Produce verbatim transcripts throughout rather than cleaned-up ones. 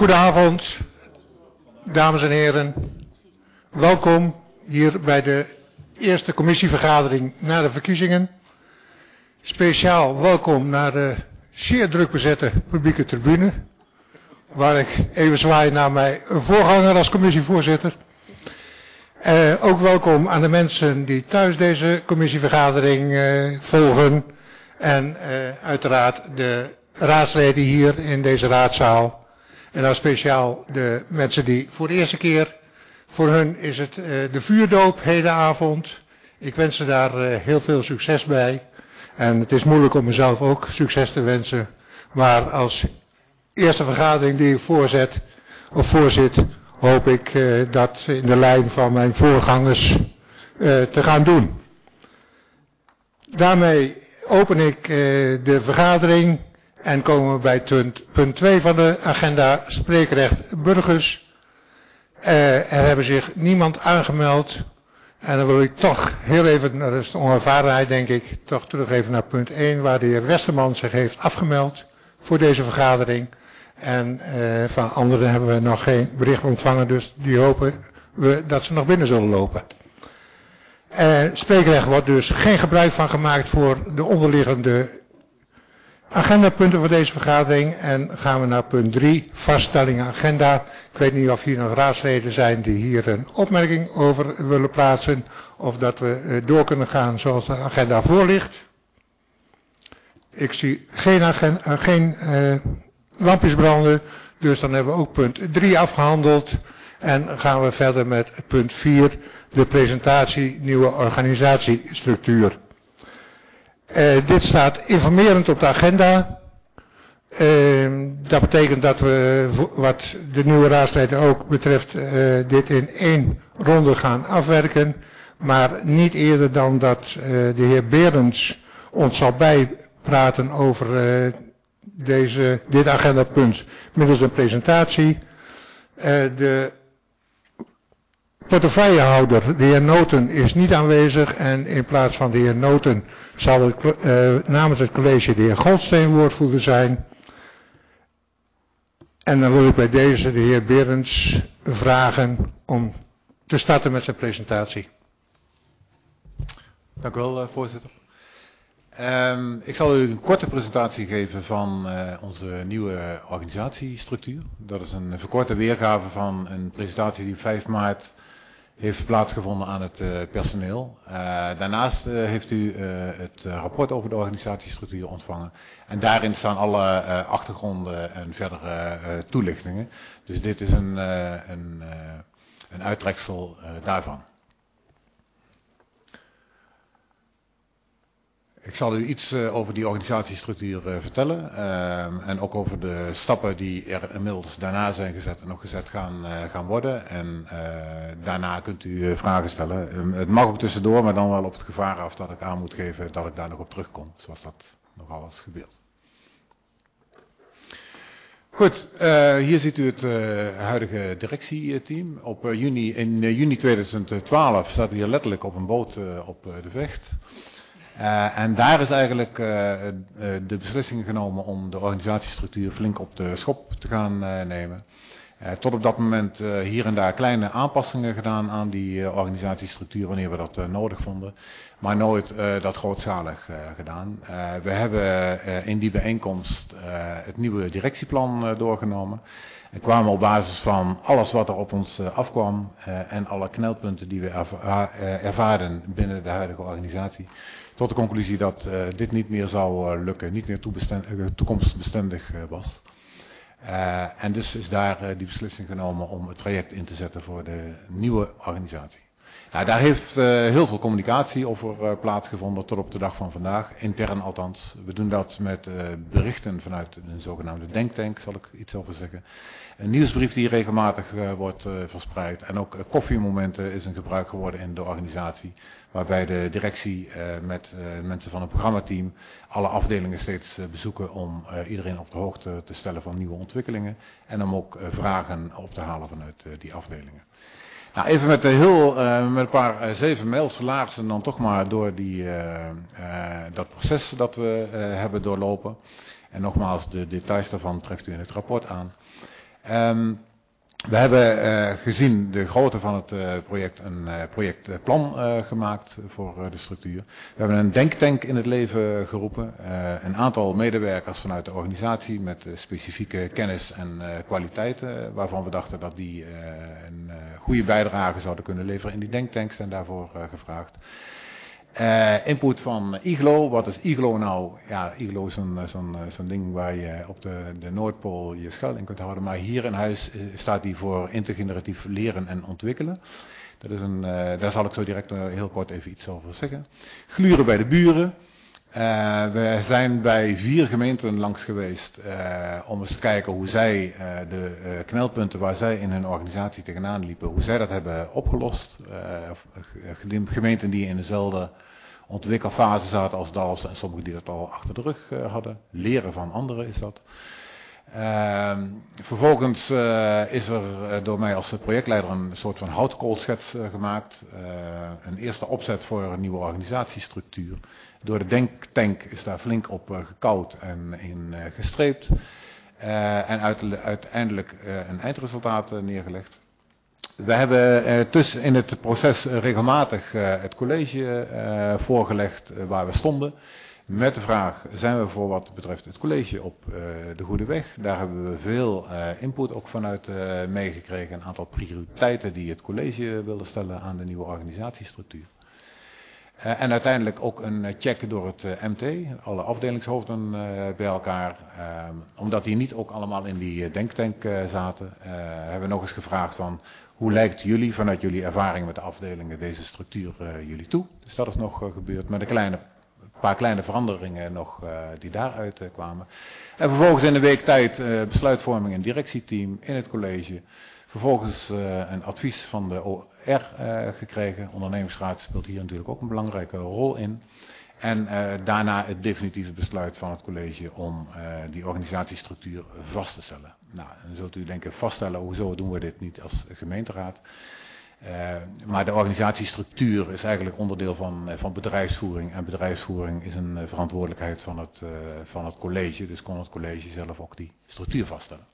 Goedenavond, dames en heren. Welkom hier bij de eerste commissievergadering na de verkiezingen. Speciaal welkom naar de zeer druk bezette publieke tribune, waar ik even zwaai naar mijn voorganger als commissievoorzitter. Uh, ook welkom aan de mensen die thuis deze commissievergadering uh, volgen en uh, uiteraard de raadsleden hier in deze raadzaal. En dan speciaal de mensen die voor de eerste keer, voor hun is het uh, de vuurdoop hedenavond. Ik wens ze daar uh, heel veel succes bij. En het is moeilijk om mezelf ook succes te wensen. Maar als eerste vergadering die ik voorzet, of voorzit, hoop ik uh, dat in de lijn van mijn voorgangers uh, te gaan doen. Daarmee open ik uh, de vergadering. En komen we bij punt twee van de agenda, spreekrecht burgers. Uh, er hebben zich niemand aangemeld. En dan wil ik toch heel even, dat is de onervarenheid denk ik, toch terug even naar punt één, waar de heer Westerman zich heeft afgemeld voor deze vergadering. En uh, van anderen hebben we nog geen bericht ontvangen, dus die hopen we dat ze nog binnen zullen lopen. Uh, spreekrecht wordt dus geen gebruik van gemaakt voor de onderliggende agendapunten voor deze vergadering. En gaan we naar punt drie, vaststelling agenda. Ik weet niet of hier nog raadsleden zijn die hier een opmerking over willen plaatsen. Of dat we door kunnen gaan zoals de agenda voor ligt. Ik zie geen, agenda, geen uh, lampjes branden. Dus dan hebben we ook punt drie afgehandeld. En gaan we verder met punt vier, de presentatie nieuwe organisatiestructuur. Uh, dit staat informerend op de agenda. Uh, dat betekent dat we, wat de nieuwe raadsleden ook betreft, uh, dit in één ronde gaan afwerken. Maar niet eerder dan dat uh, de heer Berends ons zal bijpraten over uh, deze, dit agendapunt middels een presentatie. Uh, de portefeuillehouder, de heer Noten, is niet aanwezig en in plaats van de heer Noten zal het, uh, namens het college de heer Goldsteen woordvoerder zijn. En dan wil ik bij deze de heer Berends vragen om te starten met zijn presentatie. Dank u wel, voorzitter. Um, ik zal u een korte presentatie geven van uh, onze nieuwe organisatiestructuur. Dat is een verkorte weergave van een presentatie die vijf maart heeft plaatsgevonden aan het uh, personeel. Uh, daarnaast uh, heeft u uh, het uh, rapport over de organisatiestructuur ontvangen. En daarin staan alle uh, achtergronden en verdere uh, toelichtingen. Dus dit is een, uh, een, uh, een uittreksel uh, daarvan. Ik zal u iets uh, over die organisatiestructuur uh, vertellen uh, en ook over de stappen die er inmiddels daarna zijn gezet en nog gezet gaan, uh, gaan worden. En uh, daarna kunt u uh, vragen stellen. Um, het mag ook tussendoor, maar dan wel op het gevaar af dat ik aan moet geven dat ik daar nog op terugkom, zoals dat nogal is gebeurd. Goed, uh, hier ziet u het uh, huidige directieteam. Op uh, juni, in uh, juni tweeduizend twaalf staat u hier letterlijk op een boot uh, op uh, de Vecht. Uh, en daar is eigenlijk uh, uh, de beslissing genomen om de organisatiestructuur flink op de schop te gaan uh, nemen. Uh, tot op dat moment uh, hier en daar kleine aanpassingen gedaan aan die uh, organisatiestructuur wanneer we dat uh, nodig vonden. Maar nooit uh, dat grootschalig uh, gedaan. Uh, we hebben uh, in die bijeenkomst uh, het nieuwe directieplan uh, doorgenomen. En kwamen op basis van alles wat er op ons uh, afkwam uh, en alle knelpunten die we erva uh, ervaarden binnen de huidige organisatie. Tot de conclusie dat uh, dit niet meer zou uh, lukken, niet meer uh, toekomstbestendig uh, was. Uh, en dus is daar uh, die beslissing genomen om het traject in te zetten voor de nieuwe organisatie. Nou, daar heeft uh, heel veel communicatie over uh, plaatsgevonden tot op de dag van vandaag, intern althans. We doen dat met uh, berichten vanuit een zogenaamde denktank, zal ik iets over zeggen. Een nieuwsbrief die regelmatig uh, wordt uh, verspreid en ook uh, koffiemomenten is een gebruik geworden in de organisatie. Waarbij de directie uh, met uh, mensen van het programmateam alle afdelingen steeds uh, bezoeken om uh, iedereen op de hoogte te stellen van nieuwe ontwikkelingen. En om ook uh, vragen op te halen vanuit uh, die afdelingen. Nou, even met, uh, heel, uh, met een paar uh, zeven mails laatsen dan toch maar door die, uh, uh, dat proces dat we uh, hebben doorlopen. En nogmaals, de details daarvan treft u in het rapport aan. Um, we hebben uh, gezien de grootte van het uh, project een uh, projectplan uh, gemaakt voor uh, de structuur. We hebben een denktank in het leven geroepen. Uh, een aantal medewerkers vanuit de organisatie met uh, specifieke kennis en uh, kwaliteiten waarvan we dachten dat die uh, een uh, goede bijdrage zouden kunnen leveren in die denktanks en daarvoor uh, gevraagd. Uh, input van I G L O. Wat is I G L O nou? Ja, I G L O is zo'n zo'n zo'n ding waar je op de, de Noordpool je schuil in kunt houden. Maar hier in huis uh, staat die voor intergeneratief leren en ontwikkelen. Dat is een, uh, daar zal ik zo direct uh, heel kort even iets over zeggen. Gluren bij de buren. Uh, we zijn bij vier gemeenten langs geweest uh, om eens te kijken hoe zij uh, de uh, knelpunten waar zij in hun organisatie tegenaan liepen, hoe zij dat hebben opgelost. Uh, gemeenten die in dezelfde ontwikkelfase zaten als Dalfsen en sommigen die dat al achter de rug uh, hadden. Leren van anderen is dat. Uh, vervolgens uh, is er uh, door mij als projectleider een soort van houtkoolschets uh, gemaakt. Uh, een eerste opzet voor een nieuwe organisatiestructuur. Door de denktank is daar flink op uh, gekauwd en in uh, gestreept. Uh, en uit, uiteindelijk uh, een eindresultaat uh, neergelegd. We hebben uh, tussen in het proces uh, regelmatig uh, het college uh, voorgelegd uh, waar we stonden. Met de vraag, zijn we voor wat betreft het college op uh, de goede weg? Daar hebben we veel uh, input ook vanuit uh, meegekregen. Een aantal prioriteiten die het college wilde stellen aan de nieuwe organisatiestructuur. Uh, en uiteindelijk ook een check door het uh, M T, alle afdelingshoofden uh, bij elkaar. Uh, omdat die niet ook allemaal in die uh, denktank uh, zaten, uh, hebben we nog eens gevraagd van hoe lijkt jullie vanuit jullie ervaring met de afdelingen deze structuur uh, jullie toe? Dus dat is nog uh, gebeurd met een kleine, paar kleine veranderingen nog uh, die daaruit uh, kwamen. En vervolgens in een week tijd uh, besluitvorming en directieteam in het college. Vervolgens uh, een advies van de O R uh, gekregen. Ondernemingsraad speelt hier natuurlijk ook een belangrijke rol in. En uh, daarna het definitieve besluit van het college om uh, die organisatiestructuur vast te stellen. Nou, dan zult u denken vaststellen, hoezo doen we dit niet als gemeenteraad? Uh, maar de organisatiestructuur is eigenlijk onderdeel van, uh, van bedrijfsvoering. En bedrijfsvoering is een uh, verantwoordelijkheid van het, uh, van het college. Dus kon het college zelf ook die structuur vaststellen.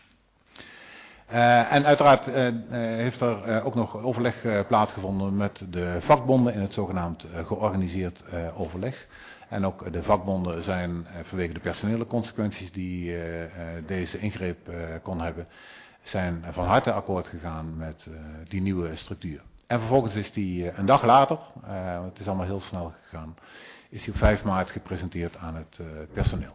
Uh, en uiteraard uh, uh, heeft er uh, ook nog overleg uh, plaatsgevonden met de vakbonden in het zogenaamd uh, georganiseerd uh, overleg. En ook de vakbonden zijn uh, vanwege de personele consequenties die uh, uh, deze ingreep uh, kon hebben, zijn van harte akkoord gegaan met uh, die nieuwe structuur. En vervolgens is die uh, een dag later, uh, want het is allemaal heel snel gegaan, is die op vijf maart gepresenteerd aan het uh, personeel.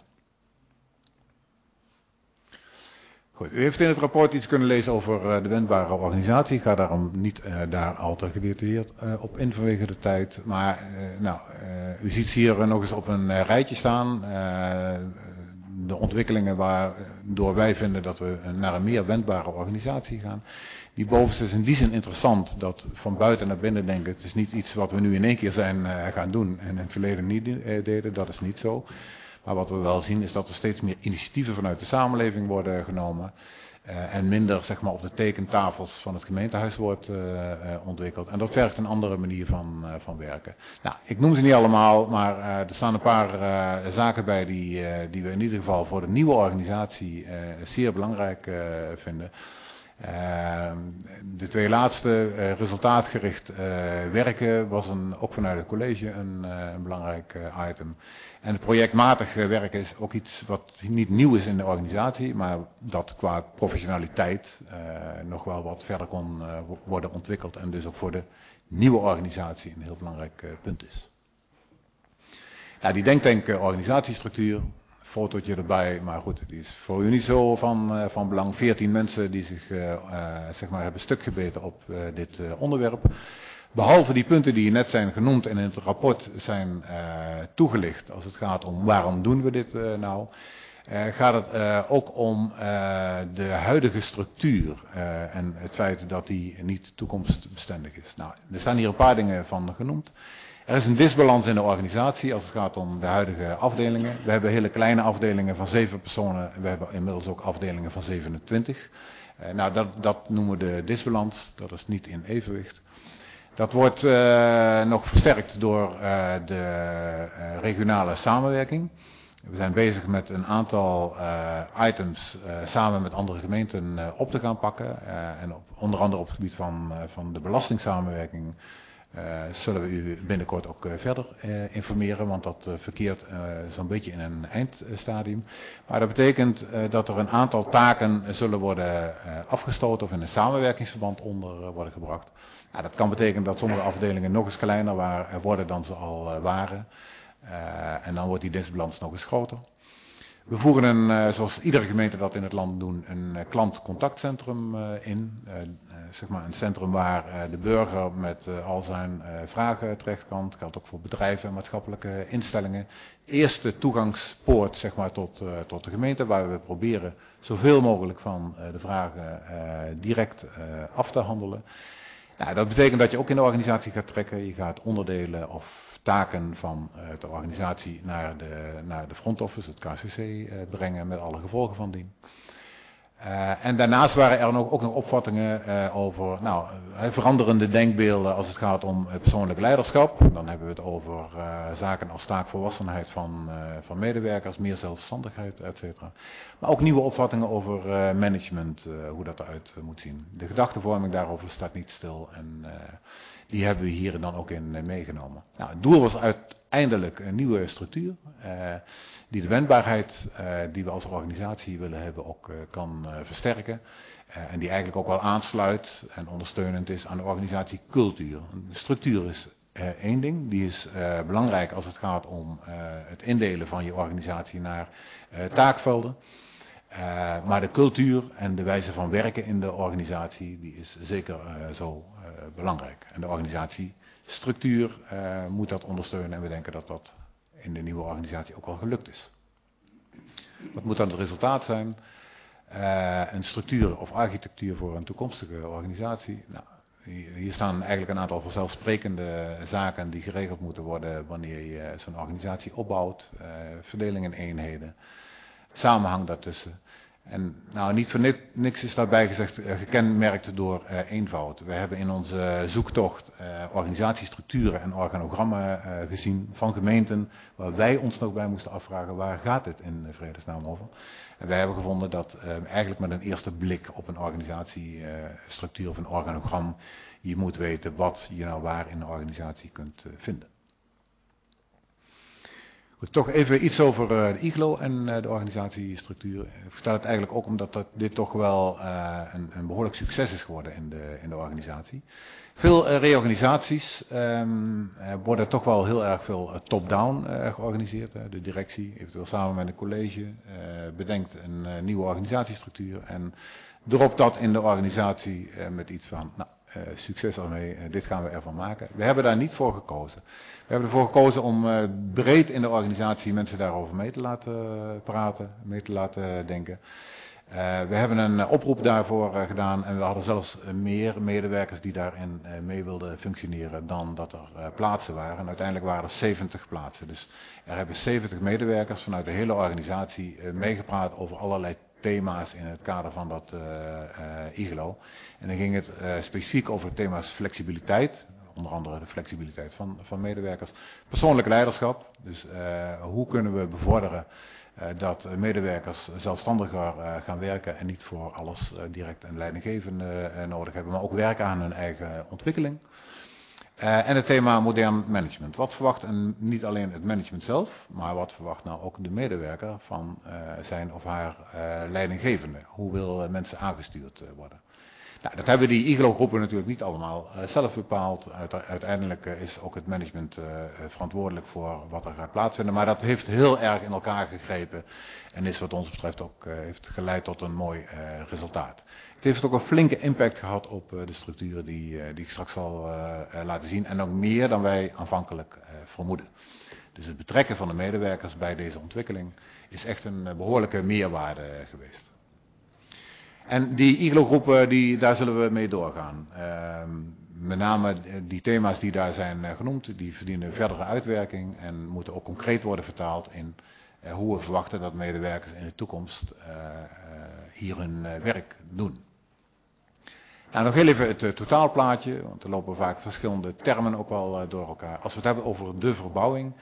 Goed, u heeft in het rapport iets kunnen lezen over uh, de wendbare organisatie. Ik ga daarom niet uh, daar al te gedetailleerd uh, op in vanwege de tijd. Maar uh, nou, uh, u ziet hier uh, nog eens op een uh, rijtje staan. Uh, de ontwikkelingen waardoor wij vinden dat we naar een meer wendbare organisatie gaan. Die bovenste is in die zin interessant dat van buiten naar binnen denken. Het is niet iets wat we nu in één keer zijn uh, gaan doen en in het verleden niet uh, deden. Dat is niet zo. Maar wat we wel zien is dat er steeds meer initiatieven vanuit de samenleving worden genomen. Uh, en minder zeg maar, op de tekentafels van het gemeentehuis wordt uh, uh, ontwikkeld. En dat vergt een andere manier van, uh, van werken. Nou, ik noem ze niet allemaal, maar uh, er staan een paar uh, zaken bij die, uh, die we in ieder geval voor de nieuwe organisatie uh, zeer belangrijk uh, vinden. Uh, de twee laatste, uh, resultaatgericht uh, werken, was een, ook vanuit het college een, uh, een belangrijk uh, item. En het projectmatig uh, werken is ook iets wat niet nieuw is in de organisatie, maar dat qua professionaliteit uh, nog wel wat verder kon uh, worden ontwikkeld en dus ook voor de nieuwe organisatie een heel belangrijk uh, punt is. Ja, die denktank uh, organisatiestructuur. Fotootje erbij, maar goed, die is voor u niet zo van, uh, van belang. veertien mensen die zich uh, uh, zeg maar hebben stuk gebeten op uh, dit uh, onderwerp. Behalve die punten die net zijn genoemd en in het rapport zijn uh, toegelicht als het gaat om waarom doen we dit uh, nou, uh, gaat het uh, ook om uh, de huidige structuur uh, en het feit dat die niet toekomstbestendig is. Nou, er staan hier een paar dingen van genoemd. Er is een disbalans in de organisatie als het gaat om de huidige afdelingen. We hebben hele kleine afdelingen van zeven personen. We hebben inmiddels ook afdelingen van zevenentwintig. Uh, nou, dat, dat noemen we de disbalans. Dat is niet in evenwicht. Dat wordt uh, nog versterkt door uh, de uh, regionale samenwerking. We zijn bezig met een aantal uh, items uh, samen met andere gemeenten uh, op te gaan pakken. Uh, en op, onder andere op het gebied van, uh, van de belastingssamenwerking uh, zullen we u binnenkort ook uh, verder uh, informeren, want dat uh, verkeert uh, zo'n beetje in een eindstadium. Maar dat betekent uh, dat er een aantal taken uh, zullen worden uh, afgestoten of in een samenwerkingsverband onder uh, worden gebracht. Nou, dat kan betekenen dat sommige afdelingen nog eens kleiner waar, worden dan ze al uh, waren. Uh, en dan wordt die dienstbalans nog eens groter. We voeren een, uh, zoals iedere gemeente dat in het land doen, een uh, klantcontactcentrum uh, in. Uh, uh, zeg maar een centrum waar uh, de burger met uh, al zijn uh, vragen terecht kan. Dat geldt ook voor bedrijven en maatschappelijke instellingen. Eerste toegangspoort zeg maar, tot, uh, tot de gemeente, waar we proberen zoveel mogelijk van uh, de vragen uh, direct uh, af te handelen. Nou, dat betekent dat je ook in de organisatie gaat trekken. Je gaat onderdelen of taken van uh, de organisatie naar de, naar de front office, het K C C, uh, brengen met alle gevolgen van dien. Uh, en daarnaast waren er nog, ook nog opvattingen uh, over nou, uh, veranderende denkbeelden als het gaat om uh, persoonlijk leiderschap. Dan hebben we het over uh, zaken als taakvolwassenheid van, uh, van medewerkers, meer zelfstandigheid, et cetera. Maar ook nieuwe opvattingen over uh, management, uh, hoe dat eruit uh, moet zien. De gedachtenvorming daarover staat niet stil en uh, die hebben we hier dan ook in uh, meegenomen. Nou, het doel was uiteindelijk een nieuwe structuur. Uh, die de wendbaarheid uh, die we als organisatie willen hebben ook uh, kan uh, versterken. Uh, en die eigenlijk ook wel aansluit en ondersteunend is aan de organisatiecultuur. De structuur is uh, één ding, die is uh, belangrijk als het gaat om uh, het indelen van je organisatie naar uh, taakvelden. Uh, maar de cultuur en de wijze van werken in de organisatie die is zeker uh, zo uh, belangrijk. En de organisatiestructuur uh, moet dat ondersteunen en we denken dat dat in de nieuwe organisatie ook al gelukt is. Wat moet dan het resultaat zijn? Uh, een structuur of architectuur voor een toekomstige organisatie. Nou, hier staan eigenlijk een aantal vanzelfsprekende zaken die geregeld moeten worden wanneer je zo'n organisatie opbouwt. Uh, verdeling in eenheden, samenhang daartussen. En nou, niet voor niks is daarbij gezegd uh, gekenmerkt door uh, eenvoud. We hebben in onze zoektocht uh, organisatiestructuren en organogrammen uh, gezien van gemeenten waar wij ons nog bij moesten afvragen waar gaat het in vredesnaam over. En wij hebben gevonden dat uh, eigenlijk met een eerste blik op een organisatiestructuur uh, of een organogram je moet weten wat je nou waar in de organisatie kunt uh, vinden. Goed, toch even iets over uh, de I G L O en uh, de organisatiestructuur. Ik vertel het eigenlijk ook omdat dat, dit toch wel uh, een, een behoorlijk succes is geworden in de, in de organisatie. Veel uh, reorganisaties um, uh, worden toch wel heel erg veel uh, top-down uh, georganiseerd. Hè. De directie, eventueel samen met een college, uh, bedenkt een uh, nieuwe organisatiestructuur en dropt dat in de organisatie uh, met iets van, nou, uh, succes ermee, uh, dit gaan we ervan maken. We hebben daar niet voor gekozen. We hebben ervoor gekozen om uh, breed in de organisatie mensen daarover mee te laten praten, mee te laten denken. Uh, we hebben een uh, oproep daarvoor uh, gedaan en we hadden zelfs uh, meer medewerkers die daarin uh, mee wilden functioneren dan dat er uh, plaatsen waren. En uiteindelijk waren er zeventig plaatsen. Dus er hebben zeventig medewerkers vanuit de hele organisatie uh, meegepraat over allerlei thema's in het kader van dat uh, uh, I G L O. En dan ging het uh, specifiek over thema's flexibiliteit. Onder andere de flexibiliteit van, van medewerkers. Persoonlijk leiderschap, dus uh, hoe kunnen we bevorderen uh, dat medewerkers zelfstandiger uh, gaan werken en niet voor alles uh, direct een leidinggevende uh, nodig hebben, maar ook werken aan hun eigen ontwikkeling. Uh, en het thema modern management. Wat verwacht en niet alleen het management zelf, maar wat verwacht nou ook de medewerker van uh, zijn of haar uh, leidinggevende? Hoe wil uh, mensen aangestuurd uh, worden? Nou, dat hebben die I G L O-groepen natuurlijk niet allemaal uh, zelf bepaald. Uiteindelijk uh, is ook het management uh, verantwoordelijk voor wat er gaat plaatsvinden. Maar dat heeft heel erg in elkaar gegrepen en is wat ons betreft ook uh, heeft geleid tot een mooi uh, resultaat. Het heeft ook een flinke impact gehad op uh, de structuren die, uh, die ik straks zal uh, uh, laten zien. En ook meer dan wij aanvankelijk uh, vermoeden. Dus het betrekken van de medewerkers bij deze ontwikkeling is echt een uh, behoorlijke meerwaarde uh, geweest. En die I G L O-groepen, die, daar zullen we mee doorgaan. Uh, met name die thema's die daar zijn uh, genoemd, die verdienen verdere uitwerking en moeten ook concreet worden vertaald in uh, hoe we verwachten dat medewerkers in de toekomst uh, uh, hier hun uh, werk doen. Nou, nog heel even het uh, totaalplaatje, want er lopen vaak verschillende termen ook wel uh, door elkaar. Als we het hebben over de verbouwing,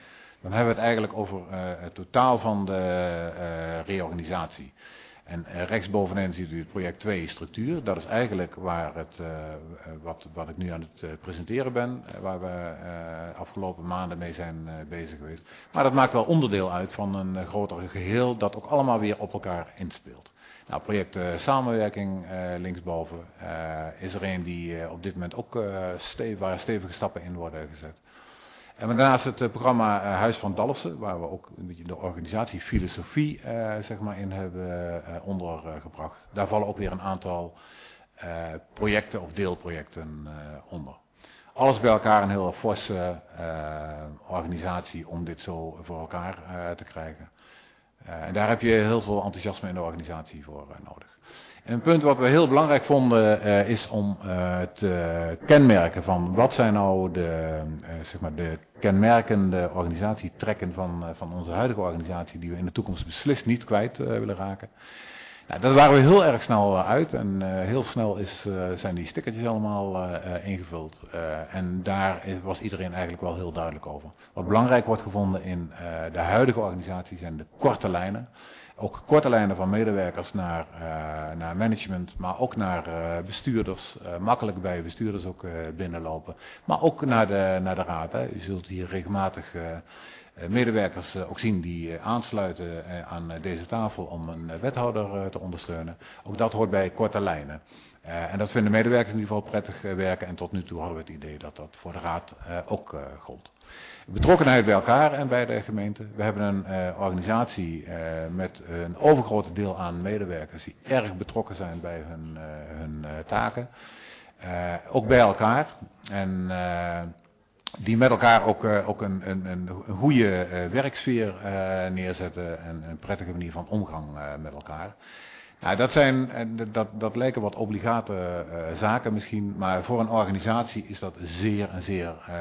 Dan hebben we het eigenlijk over uh, het totaal van de uh, reorganisatie. En uh, rechtsbovenin ziet u het project twee structuur. Dat is eigenlijk waar het, uh, wat, wat ik nu aan het uh, presenteren ben, uh, waar we uh, afgelopen maanden mee zijn uh, bezig geweest. Maar dat maakt wel onderdeel uit van een uh, groter geheel dat ook allemaal weer op elkaar inspeelt. Nou, project uh, samenwerking uh, linksboven uh, is er een die uh, op dit moment ook uh, stevig, waar stevige stappen in worden gezet. En daarnaast het uh, programma uh, Huis van Dalfsen, waar we ook een beetje de organisatiefilosofie uh, zeg maar in hebben uh, ondergebracht. Uh, Daar vallen ook weer een aantal uh, projecten of deelprojecten uh, onder. Alles bij elkaar een heel forse uh, organisatie om dit zo voor elkaar uh, te krijgen. Uh, en daar heb je heel veel enthousiasme in de organisatie voor uh, nodig. En een punt wat we heel belangrijk vonden uh, is om uh, te kenmerken van wat zijn nou de, uh, zeg maar de kenmerkende organisatietrekken van, uh, van onze huidige organisatie die we in de toekomst beslist niet kwijt uh, willen raken. Nou, daar waren we heel erg snel uh, uit en uh, heel snel is, uh, zijn die stickertjes allemaal uh, uh, ingevuld. Uh, en daar was iedereen eigenlijk wel heel duidelijk over. Wat belangrijk wordt gevonden in uh, de huidige organisatie zijn de korte lijnen. Ook korte lijnen van medewerkers naar, uh, naar management, maar ook naar uh, bestuurders. Uh, makkelijk bij bestuurders ook uh, binnenlopen. Maar ook naar de, naar de raad. Hè. U zult hier regelmatig uh, medewerkers uh, ook zien die uh, aansluiten uh, aan uh, deze tafel om een uh, wethouder uh, te ondersteunen. Ook dat hoort bij korte lijnen. Uh, en dat vinden medewerkers in ieder geval prettig uh, werken. En tot nu toe hadden we het idee dat dat voor de raad uh, ook uh, gold. Betrokkenheid bij elkaar en bij de gemeente. We hebben een uh, organisatie uh, met een overgrote deel aan medewerkers die erg betrokken zijn bij hun, uh, hun uh, taken. Uh, ook bij elkaar. En uh, die met elkaar ook, uh, ook een, een, een goede uh, werksfeer uh, neerzetten en een prettige manier van omgang uh, met elkaar. Nou, dat, zijn, dat, dat lijken wat obligate uh, zaken misschien, maar voor een organisatie is dat zeer en zeer uh,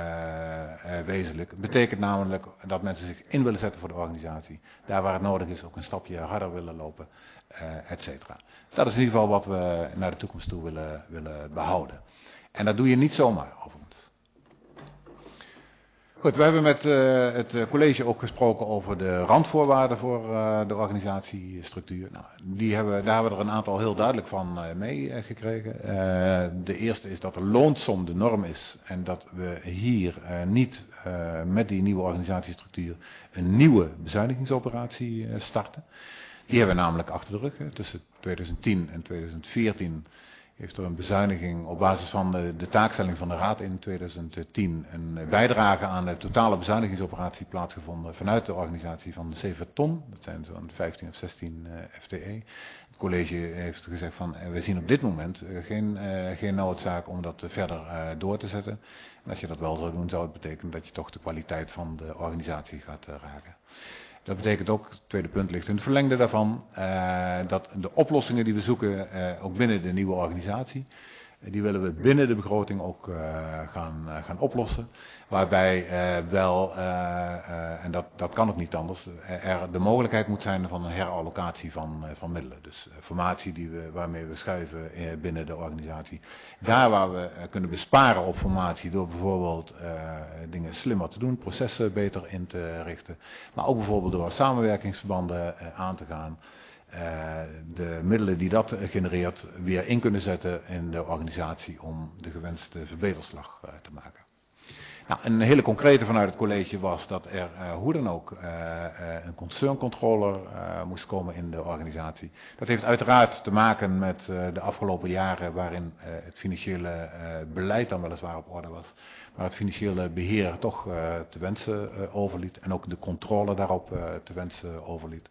uh, wezenlijk. Het betekent namelijk dat mensen zich in willen zetten voor de organisatie. Daar waar het nodig is ook een stapje harder willen lopen, uh, et cetera. Dat is in ieder geval wat we naar de toekomst toe willen, willen behouden. En dat doe je niet zomaar overigens. Goed, we hebben met uh, het college ook gesproken over de randvoorwaarden voor uh, de organisatiestructuur. Nou, die hebben, daar hebben we er een aantal heel duidelijk van uh, meegekregen. Uh, de eerste is dat de loonsom de norm is en dat we hier uh, niet uh, met die nieuwe organisatiestructuur een nieuwe bezuinigingsoperatie uh, starten. Die hebben we namelijk achter de rug. Hè. Tussen tweeduizend tien en tweeduizend veertien heeft er een bezuiniging op basis van de, de taakstelling van de Raad in tweeduizend tien een bijdrage aan de totale bezuinigingsoperatie plaatsgevonden vanuit de organisatie van zeven ton. Dat zijn zo'n vijftien of zestien uh, F T E. Het college heeft gezegd van uh, we zien op dit moment uh, geen, uh, geen noodzaak om dat uh, verder uh, door te zetten. En als je dat wel zou doen, zou het betekenen dat je toch de kwaliteit van de organisatie gaat uh, raken. Dat betekent ook, het tweede punt ligt in het verlengde daarvan, uh, dat de oplossingen die we zoeken, uh, ook binnen de nieuwe organisatie, uh, die willen we binnen de begroting ook uh, gaan, uh, gaan oplossen. Waarbij uh, wel, uh, uh, en dat, dat kan ook niet anders, er de mogelijkheid moet zijn van een herallocatie van, uh, van middelen. Dus uh, formatie die we, waarmee we schuiven uh, binnen de organisatie. Daar waar we uh, kunnen besparen op formatie door bijvoorbeeld uh, dingen slimmer te doen, processen beter in te richten. Maar ook bijvoorbeeld door samenwerkingsverbanden uh, aan te gaan. Uh, de middelen die dat uh, genereert weer in kunnen zetten in de organisatie om de gewenste verbeterslag uh, te maken. Nou, een hele concrete vanuit het college was dat er uh, hoe dan ook uh, uh, een concerncontroller uh, moest komen in de organisatie. Dat heeft uiteraard te maken met uh, de afgelopen jaren waarin uh, het financiële uh, beleid dan weliswaar op orde was. Maar het financiële beheer toch uh, te wensen uh, overliet en ook de controle daarop uh, te wensen overliet.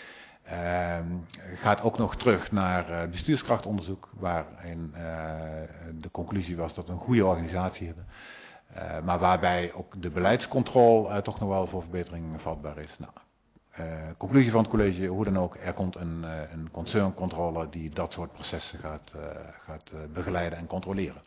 Uh, gaat ook nog terug naar uh, bestuurskrachtonderzoek waarin uh, de conclusie was dat we een goede organisatie hebben. Uh, maar waarbij ook de beleidscontrole uh, toch nog wel voor verbetering vatbaar is. Nou, uh, conclusie van het college, hoe dan ook, er komt een, uh, een concerncontroller die dat soort processen gaat, uh, gaat uh, begeleiden en controleren.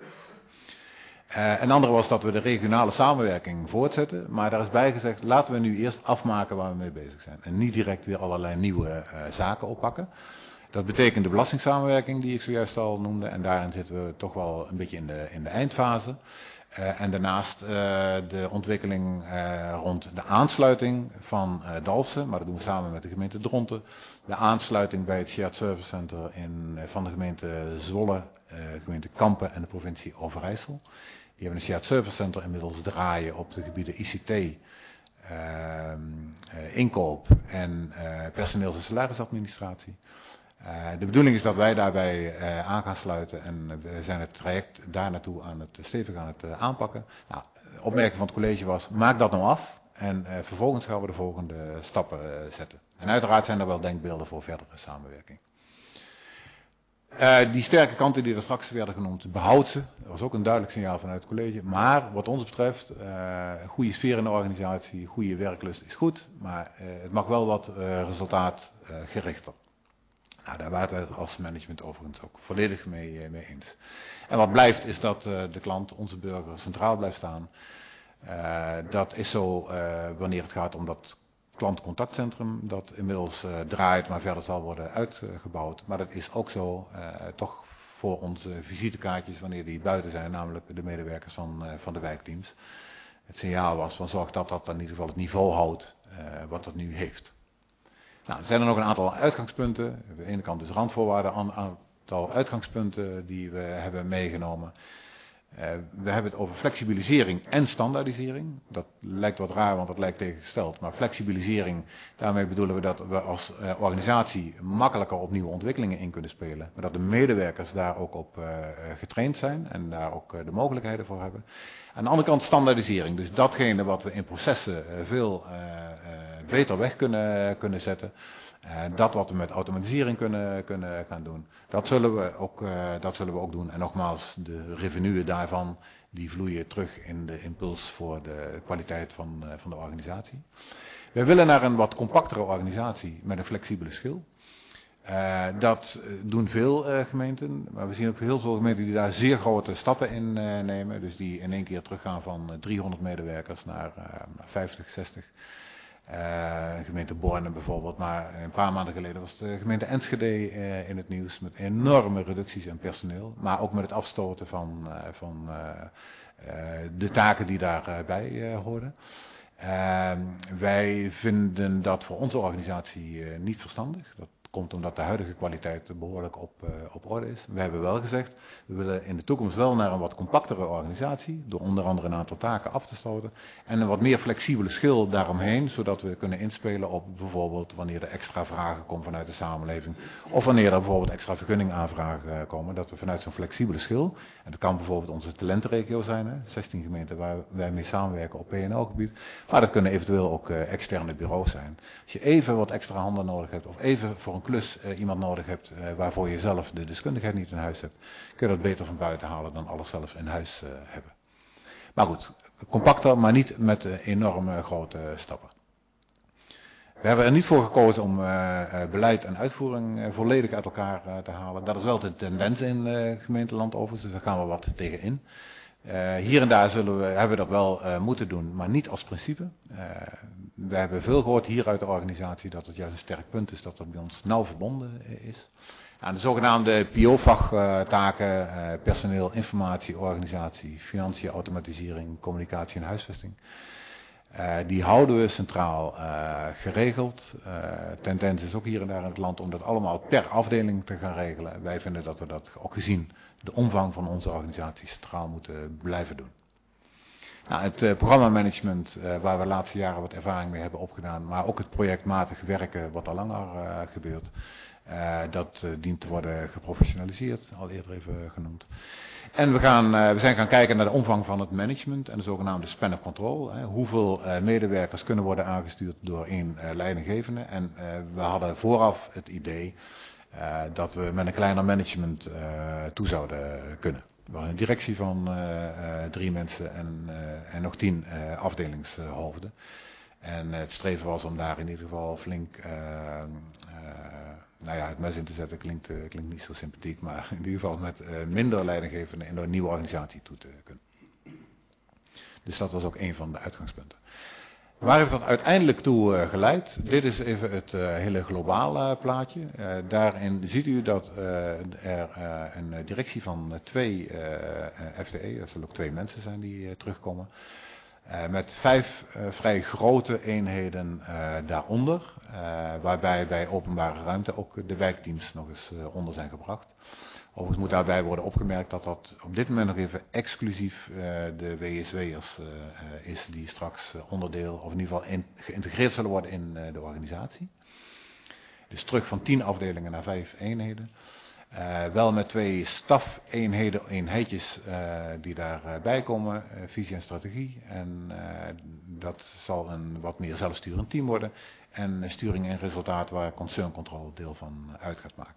Uh, een andere was dat we de regionale samenwerking voortzetten, maar daar is bij gezegd, laten we nu eerst afmaken waar we mee bezig zijn. En niet direct weer allerlei nieuwe uh, zaken oppakken. Dat betekent de belastingssamenwerking die ik zojuist al noemde en daarin zitten we toch wel een beetje in de, in de eindfase. Uh, en daarnaast uh, de ontwikkeling uh, rond de aansluiting van uh, Dalfsen, maar dat doen we samen met de gemeente Dronten. De aansluiting bij het Shared Service Center in, uh, van de gemeente Zwolle, uh, gemeente Kampen en de provincie Overijssel. Die hebben een Shared Service Center inmiddels draaien op de gebieden I C T, uh, uh, inkoop en uh, personeels- en salarisadministratie. Uh, de bedoeling is dat wij daarbij uh, aan gaan sluiten en uh, we zijn het traject daar naartoe aan het stevig aan het uh, aanpakken. Nou, opmerking van het college was, maak dat nou af en uh, vervolgens gaan we de volgende stappen uh, zetten. En uiteraard zijn er wel denkbeelden voor verdere samenwerking. Uh, die sterke kanten die er straks werden genoemd, behoud ze. Dat was ook een duidelijk signaal vanuit het college. Maar wat ons betreft, uh, een goede sfeer in de organisatie, goede werklust is goed. Maar uh, het mag wel wat uh, resultaatgerichter. Nou, daar waren we als management overigens ook volledig mee, mee eens. En wat blijft is dat uh, de klant, onze burger, centraal blijft staan. Uh, dat is zo uh, wanneer het gaat om dat klantcontactcentrum dat inmiddels uh, draait, maar verder zal worden uitgebouwd. Maar dat is ook zo uh, toch voor onze visitekaartjes wanneer die buiten zijn, namelijk de medewerkers van, uh, van de wijkteams. Het signaal was van zorg dat dat in ieder geval het niveau houdt uh, wat dat nu heeft. Nou, er zijn er nog een aantal uitgangspunten. Aan de ene kant dus randvoorwaarden, een aantal uitgangspunten die we hebben meegenomen. Uh, we hebben het over flexibilisering en standaardisering. Dat lijkt wat raar, want dat lijkt tegengesteld. Maar flexibilisering, daarmee bedoelen we dat we als uh, organisatie makkelijker op nieuwe ontwikkelingen in kunnen spelen. Maar dat de medewerkers daar ook op uh, getraind zijn en daar ook uh, de mogelijkheden voor hebben. Aan de andere kant standaardisering. Dus datgene wat we in processen uh, veel uh, uh, beter weg kunnen, kunnen zetten. Uh, dat wat we met automatisering kunnen, kunnen gaan doen, dat zullen, we ook, uh, dat zullen we ook doen. En nogmaals, de revenuen daarvan, die vloeien terug in de impuls voor de kwaliteit van, uh, van de organisatie. We willen naar een wat compactere organisatie met een flexibele schil. Uh, dat doen veel uh, gemeenten, maar we zien ook heel veel gemeenten die daar zeer grote stappen in uh, nemen. Dus die in één keer teruggaan van uh, driehonderd medewerkers naar uh, vijftig, zestig. Uh, gemeente Borne bijvoorbeeld, maar een paar maanden geleden was de gemeente Enschede uh, in het nieuws met enorme reducties in personeel, maar ook met het afstoten van, uh, van uh, uh, de taken die daarbij uh, hoorden. Uh, wij vinden dat voor onze organisatie uh, niet verstandig. Dat komt omdat de huidige kwaliteit behoorlijk op, uh, op orde is. We hebben wel gezegd, we willen in de toekomst wel naar een wat compactere organisatie, door onder andere een aantal taken af te stoten en een wat meer flexibele schil daaromheen, zodat we kunnen inspelen op bijvoorbeeld wanneer er extra vragen komen vanuit de samenleving, of wanneer er bijvoorbeeld extra vergunningaanvragen komen, dat we vanuit zo'n flexibele schil, en dat kan bijvoorbeeld onze talentenregio zijn, hè, zestien gemeenten waar wij mee samenwerken op P en L-gebied, maar dat kunnen eventueel ook uh, externe bureaus zijn. Als je even wat extra handen nodig hebt, of even voor een klus uh, iemand nodig hebt uh, waarvoor je zelf de deskundigheid niet in huis hebt, kun je dat beter van buiten halen dan alles zelf in huis uh, hebben. Maar goed, compacter, maar niet met uh, enorme grote uh, stappen. We hebben er niet voor gekozen om uh, uh, beleid en uitvoering uh, volledig uit elkaar uh, te halen. Dat is wel de tendens in uh, gemeenteland overigens, dus daar gaan we wat tegen in. Uh, hier en daar zullen we, hebben we dat wel uh, moeten doen, maar niet als principe. Uh, we hebben veel gehoord hier uit de organisatie dat het juist een sterk punt is dat het bij ons nauw verbonden uh, is. Aan de zogenaamde P O-vachtaken, uh, personeel, informatie, organisatie, financiën, automatisering, communicatie en huisvesting. Uh, die houden we centraal uh, geregeld. Uh, tendens is ook hier en daar in het land om dat allemaal per afdeling te gaan regelen. Wij vinden dat we dat ook gezien de omvang van onze organisatie centraal moeten blijven doen. Nou, het uh, programmamanagement uh, waar we de laatste jaren wat ervaring mee hebben opgedaan, maar ook het projectmatig werken wat al langer uh, gebeurt. Uh, dat uh, dient te worden geprofessionaliseerd, al eerder even genoemd. En we, gaan, uh, we zijn gaan kijken naar de omvang van het management en de zogenaamde span of control. Hè. Hoeveel uh, medewerkers kunnen worden aangestuurd door één uh, leidinggevende. En uh, we hadden vooraf het idee uh, dat we met een kleiner management uh, toe zouden kunnen. We hadden een directie van uh, uh, drie mensen en, uh, en nog tien uh, afdelingshoofden. En uh, het streven was om daar in ieder geval flink... Uh, uh, Nou ja, het mes in te zetten klinkt, uh, klinkt niet zo sympathiek, maar in ieder geval met uh, minder leidinggevenden in een nieuwe organisatie toe te kunnen. Dus dat was ook een van de uitgangspunten. Waar heeft dat uiteindelijk toe uh, geleid? Dit is even het uh, hele globale plaatje. Uh, daarin ziet u dat uh, er uh, een directie van twee uh, F T E, dat zullen ook twee mensen zijn die uh, terugkomen, uh, met vijf uh, vrij grote eenheden uh, daaronder, uh, waarbij bij openbare ruimte ook de wijkteams nog eens uh, onder zijn gebracht. Overigens moet daarbij worden opgemerkt dat dat op dit moment nog even exclusief uh, de W S W'ers uh, uh, is die straks uh, onderdeel of in ieder geval in, geïntegreerd zullen worden in uh, de organisatie. Dus terug van tien afdelingen naar vijf eenheden. Uh, wel met twee staf-eenheden, eenheidjes uh, die daarbij uh, komen, uh, visie en strategie. En uh, dat zal een wat meer zelfsturend team worden. En uh, sturing en resultaat waar concern control deel van uit gaat maken.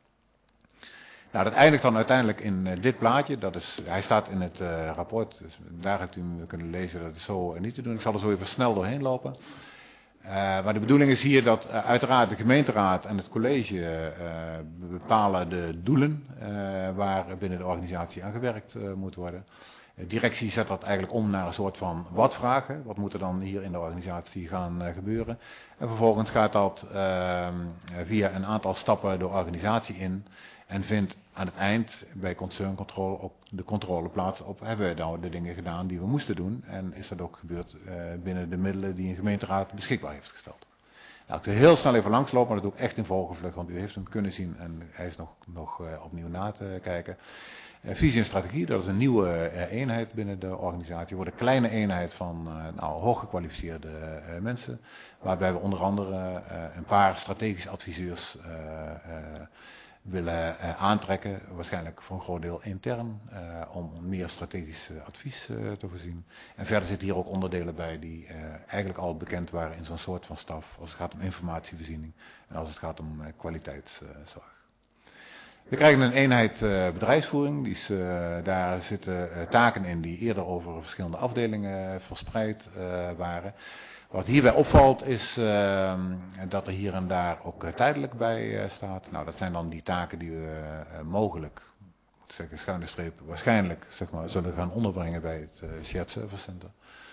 Nou, dat eindigt dan uiteindelijk in uh, dit plaatje. Dat is, hij staat in het uh, rapport, dus daar hebt u hem kunnen lezen. Dat is zo uh, niet te doen. Ik zal er zo even snel doorheen lopen. Uh, maar de bedoeling is hier dat uh, uiteraard de gemeenteraad en het college uh, bepalen de doelen uh, waar binnen de organisatie aan gewerkt uh, moet worden. De directie zet dat eigenlijk om naar een soort van wat-vragen. Wat moet er dan hier in de organisatie gaan uh, gebeuren? En vervolgens gaat dat uh, via een aantal stappen de organisatie in. En vindt aan het eind bij concern control ook de controle plaats op, hebben we nou de dingen gedaan die we moesten doen en is dat ook gebeurd uh, binnen de middelen die een gemeenteraad beschikbaar heeft gesteld. Nou, ik wil heel snel even langslopen, maar dat doe ik echt in vogelvlucht, want u heeft hem kunnen zien en hij is nog, nog uh, opnieuw na te kijken. Uh, visie en strategie, dat is een nieuwe uh, eenheid binnen de organisatie, wordt een kleine eenheid van uh, nou, hooggekwalificeerde uh, mensen, waarbij we onder andere uh, een paar strategische adviseurs uh, uh, willen uh, aantrekken, waarschijnlijk voor een groot deel intern, uh, om meer strategisch uh, advies uh, te voorzien. En verder zitten hier ook onderdelen bij die uh, eigenlijk al bekend waren in zo'n soort van staf, als het gaat om informatievoorziening en als het gaat om uh, kwaliteitszorg. Uh, We krijgen een eenheid uh, bedrijfsvoering, die is, uh, daar zitten uh, taken in die eerder over verschillende afdelingen verspreid uh, waren. Wat hierbij opvalt is uh, dat er hier en daar ook uh, tijdelijk bij uh, staat. Nou, dat zijn dan die taken die we uh, mogelijk, moet ik zeggen schuine streep, waarschijnlijk zeg maar, zullen gaan onderbrengen bij het uh, Shared Service Center.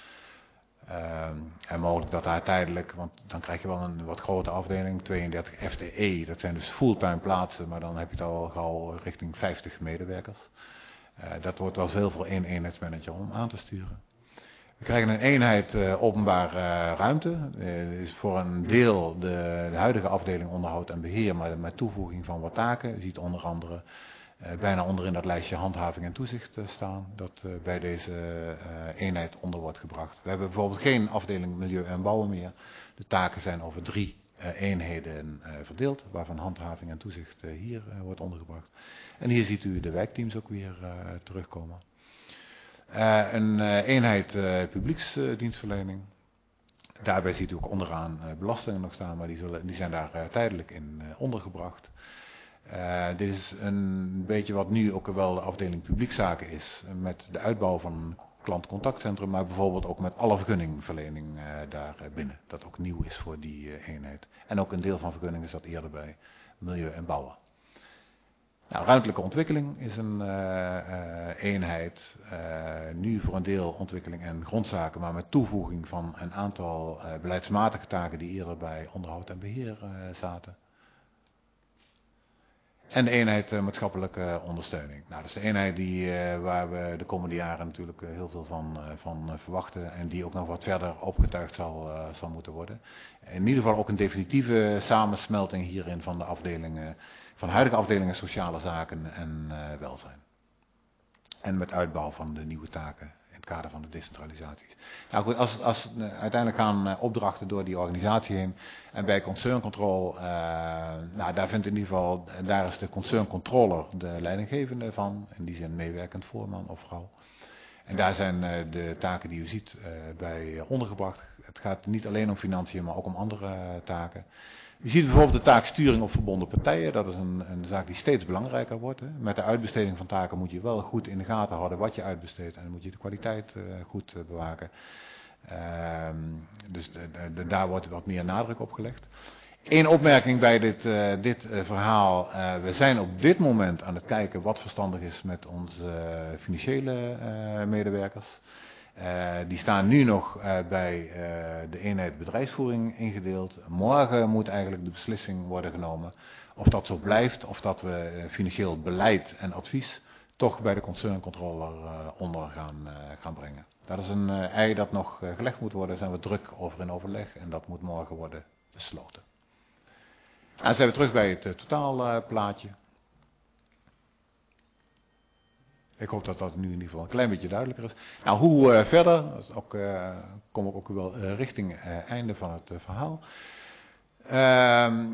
Uh, en mogelijk dat daar tijdelijk, want dan krijg je wel een wat grote afdeling, tweeëndertig F T E, dat zijn dus fulltime plaatsen, maar dan heb je het al gauw richting vijftig medewerkers. Uh, dat wordt wel veel voor één eenheidsmanager om aan te sturen. We krijgen een eenheid uh, openbare uh, ruimte. Uh, is voor een deel de, de huidige afdeling onderhoud en beheer, maar met toevoeging van wat taken. U ziet onder andere uh, bijna onderin dat lijstje handhaving en toezicht uh, staan, dat uh, bij deze uh, eenheid onder wordt gebracht. We hebben bijvoorbeeld geen afdeling milieu en bouwen meer. De taken zijn over drie uh, eenheden uh, verdeeld, waarvan handhaving en toezicht uh, hier uh, wordt ondergebracht. En hier ziet u de wijkteams ook weer uh, terugkomen. Uh, een uh, eenheid uh, publieksdienstverlening. Uh, Daarbij ziet u ook onderaan uh, belastingen nog staan, maar die, zullen, die zijn daar uh, tijdelijk in uh, ondergebracht. Uh, dit is een beetje wat nu ook wel de afdeling publiekzaken is, uh, met de uitbouw van een klantcontactcentrum, maar bijvoorbeeld ook met alle vergunningverlening uh, daar uh, binnen. Dat ook nieuw is voor die uh, eenheid. En ook een deel van vergunningen zat eerder bij milieu en bouwen. Nou, ruimtelijke ontwikkeling is een uh, uh, eenheid, uh, nu voor een deel ontwikkeling en grondzaken, maar met toevoeging van een aantal uh, beleidsmatige taken die eerder bij onderhoud en beheer uh, zaten. En de eenheid uh, maatschappelijke ondersteuning. Nou, dat is de eenheid die, uh, waar we de komende jaren natuurlijk uh, heel veel van, uh, van uh, verwachten en die ook nog wat verder opgetuigd zal, uh, zal moeten worden. In ieder geval ook een definitieve samensmelting hierin van de afdelingen, van de huidige afdelingen sociale zaken en uh, welzijn. En met uitbouw van de nieuwe taken in het kader van de decentralisaties. Nou goed, als, als uh, uiteindelijk gaan uh, opdrachten door die organisatie heen en bij concern control, uh, nou daar vindt in ieder geval, daar is de concern controller de leidinggevende van, in die zin meewerkend voorman of vrouw. En daar zijn uh, de taken die u ziet uh, bij uh, ondergebracht. Het gaat niet alleen om financiën, maar ook om andere uh, taken. U ziet bijvoorbeeld de taak sturing op verbonden partijen. Dat is een, een zaak die steeds belangrijker wordt. Hè. Met de uitbesteding van taken moet je wel goed in de gaten houden wat je uitbesteedt. En dan moet je de kwaliteit uh, goed uh, bewaken. Uh, dus de, de, de, daar wordt wat meer nadruk op gelegd. Eén opmerking bij dit, uh, dit uh, verhaal. Uh, we zijn op dit moment aan het kijken wat verstandig is met onze uh, financiële uh, medewerkers. Uh, die staan nu nog uh, bij uh, de eenheid bedrijfsvoering ingedeeld. Morgen moet eigenlijk de beslissing worden genomen of dat zo blijft, of dat we uh, financieel beleid en advies toch bij de concerncontroller uh, onder gaan, uh, gaan brengen. Dat is een uh, ei dat nog uh, gelegd moet worden, daar zijn we druk over in overleg en dat moet morgen worden besloten. En dan zijn we terug bij het uh, totaalplaatje. Uh, Ik hoop dat dat nu in ieder geval een klein beetje duidelijker is. Nou, hoe uh, verder, ook, uh, kom ik ook wel uh, richting het uh, einde van het uh, verhaal. Uh,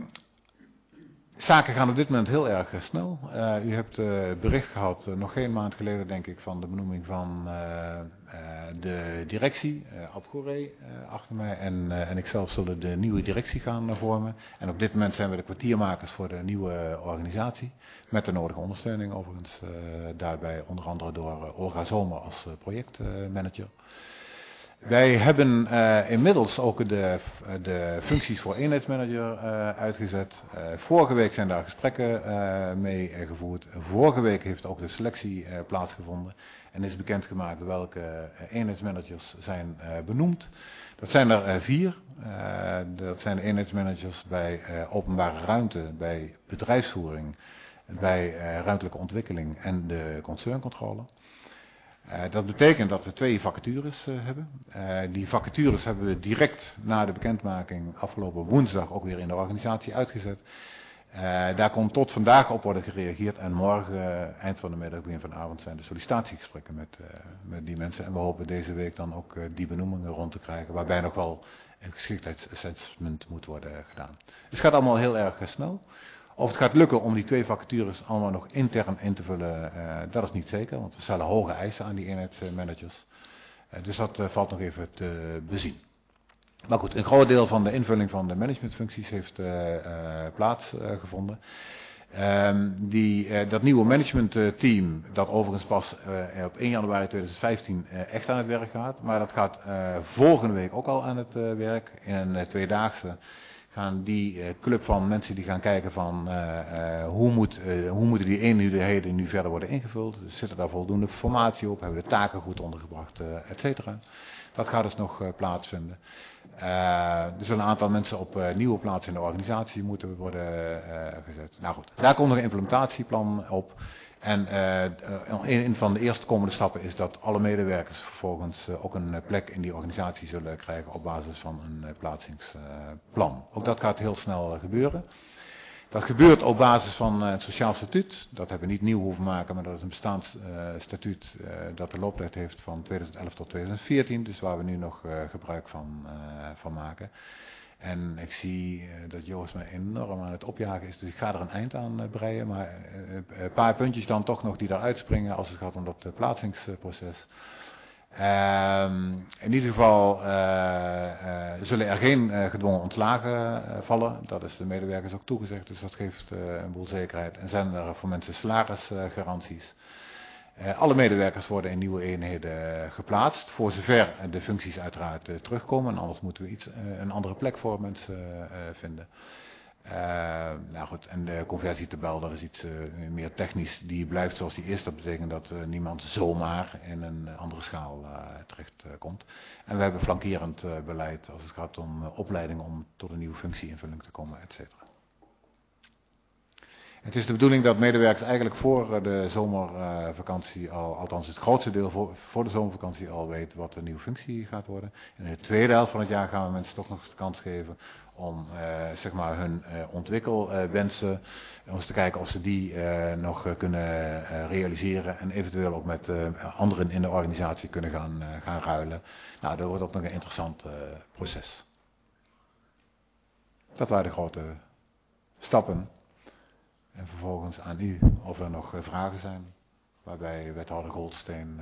zaken gaan op dit moment heel erg uh, snel. Uh, u hebt uh, bericht gehad, uh, nog geen maand geleden denk ik, van de benoeming van uh, uh, de directie. Uh, Ab Goeree uh, achter mij en, uh, en ikzelf zullen de nieuwe directie gaan uh, vormen. En op dit moment zijn we de kwartiermakers voor de nieuwe organisatie. Met de nodige ondersteuning overigens uh, daarbij, onder andere door uh, Olga Zomer als uh, projectmanager. Uh, Wij hebben uh, inmiddels ook de, de functies voor eenheidsmanager uh, uitgezet. Uh, vorige week zijn daar gesprekken uh, mee uh, gevoerd. Vorige week heeft ook de selectie uh, plaatsgevonden en is bekendgemaakt welke uh, eenheidsmanagers zijn uh, benoemd. Dat zijn er uh, vier. Uh, dat zijn de eenheidsmanagers bij uh, openbare ruimte, bij bedrijfsvoering, bij uh, ruimtelijke ontwikkeling en de concerncontrole. Uh, dat betekent dat we twee vacatures uh, hebben. Uh, die vacatures hebben we direct na de bekendmaking afgelopen woensdag ook weer in de organisatie uitgezet. Uh, daar kon tot vandaag op worden gereageerd en morgen, uh, eind van de middag, begin van de avond, zijn de sollicitatiegesprekken met, uh, met die mensen. En we hopen deze week dan ook uh, die benoemingen rond te krijgen, waarbij nog wel een geschiktheidsassessment moet worden gedaan. Dus het gaat allemaal heel erg uh, snel. Of het gaat lukken om die twee vacatures allemaal nog intern in te vullen, uh, dat is niet zeker, want we stellen hoge eisen aan die eenheidsmanagers. Uh, dus dat uh, valt nog even te bezien. Maar goed, een groot deel van de invulling van de managementfuncties heeft uh, uh, plaatsgevonden. Uh, um, die, uh, dat nieuwe managementteam, dat overigens pas uh, op één januari tweeduizend vijftien uh, echt aan het werk gaat, maar dat gaat uh, volgende week ook al aan het uh, werk, in een uh, tweedaagse. Gaan die uh, club van mensen die gaan kijken van uh, uh, hoe, moet, uh, hoe moeten die eenheden nu verder worden ingevuld. Dus zitten daar voldoende formatie op, hebben we de taken goed ondergebracht, uh, et cetera. Dat gaat dus nog uh, plaatsvinden. Uh, er zullen een aantal mensen op uh, nieuwe plaatsen in de organisatie moeten worden uh, gezet. Nou goed, daar komt nog een implementatieplan op. En uh, een, een van de eerste komende stappen is dat alle medewerkers vervolgens uh, ook een plek in die organisatie zullen krijgen op basis van een uh, plaatsingsplan. Uh, ook dat gaat heel snel uh, gebeuren. Dat gebeurt op basis van uh, het sociaal statuut. Dat hebben we niet nieuw hoeven maken, maar dat is een bestaand uh, statuut uh, dat de looptijd heeft van tweeduizend elf tot tweeduizend veertien. Dus waar we nu nog uh, gebruik van, uh, van maken. En ik zie uh, dat Joost me enorm aan het opjagen is, dus ik ga er een eind aan uh, breien. Maar uh, een paar puntjes dan toch nog die daar uitspringen als het gaat om dat uh, plaatsingsproces. Uh, in ieder geval uh, uh, zullen er geen uh, gedwongen ontslagen uh, vallen. Dat is de medewerkers ook toegezegd, dus dat geeft uh, een boel zekerheid. En zijn er voor mensen salarisgaranties. Uh, alle medewerkers worden in nieuwe eenheden uh, geplaatst, voor zover de functies uiteraard uh, terugkomen. En anders moeten we iets, uh, een andere plek voor mensen uh, uh, vinden. Uh, nou goed, en de conversietabel, dat is iets uh, meer technisch, die blijft zoals die is. Dat betekent dat uh, niemand zomaar in een andere schaal uh, terecht uh, komt. En we hebben flankerend uh, beleid als het gaat om uh, opleiding om tot een nieuwe functieinvulling te komen, et cetera. Het is de bedoeling dat medewerkers eigenlijk voor de zomervakantie al, althans het grootste deel voor, voor de zomervakantie al weten wat de nieuwe functie gaat worden. En in de tweede helft van het jaar gaan we mensen toch nog eens de kans geven om uh, zeg maar hun uh, ontwikkelwensen, om eens te kijken of ze die uh, nog uh, kunnen uh, realiseren en eventueel ook met uh, anderen in de organisatie kunnen gaan, uh, gaan ruilen. Nou, dat wordt ook nog een interessant uh, proces. Dat waren de grote stappen. En vervolgens aan u of er nog uh, vragen zijn, waarbij wethouder Goldsteen uh,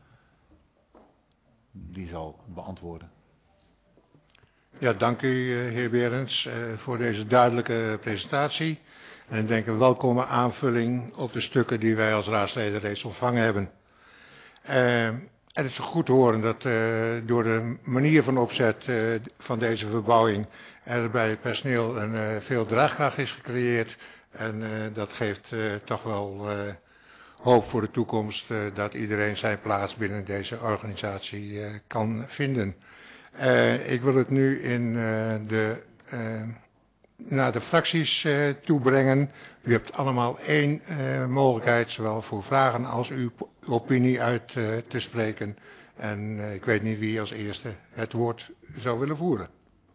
die zal beantwoorden. Ja, dank u heer Berends uh, voor deze duidelijke presentatie. En ik denk een welkome aanvulling op de stukken die wij als raadsleden reeds ontvangen hebben. Uh, en het is goed te horen dat uh, door de manier van opzet uh, van deze verbouwing er bij het personeel een, uh, veel draagkracht is gecreëerd. En uh, dat geeft uh, toch wel uh, hoop voor de toekomst uh, dat iedereen zijn plaats binnen deze organisatie uh, kan vinden. Uh, ik wil het nu in uh, de, uh, naar de fracties uh, toebrengen. U hebt allemaal één uh, mogelijkheid, zowel voor vragen als uw opinie uit uh, te spreken. En uh, ik weet niet wie als eerste het woord zou willen voeren.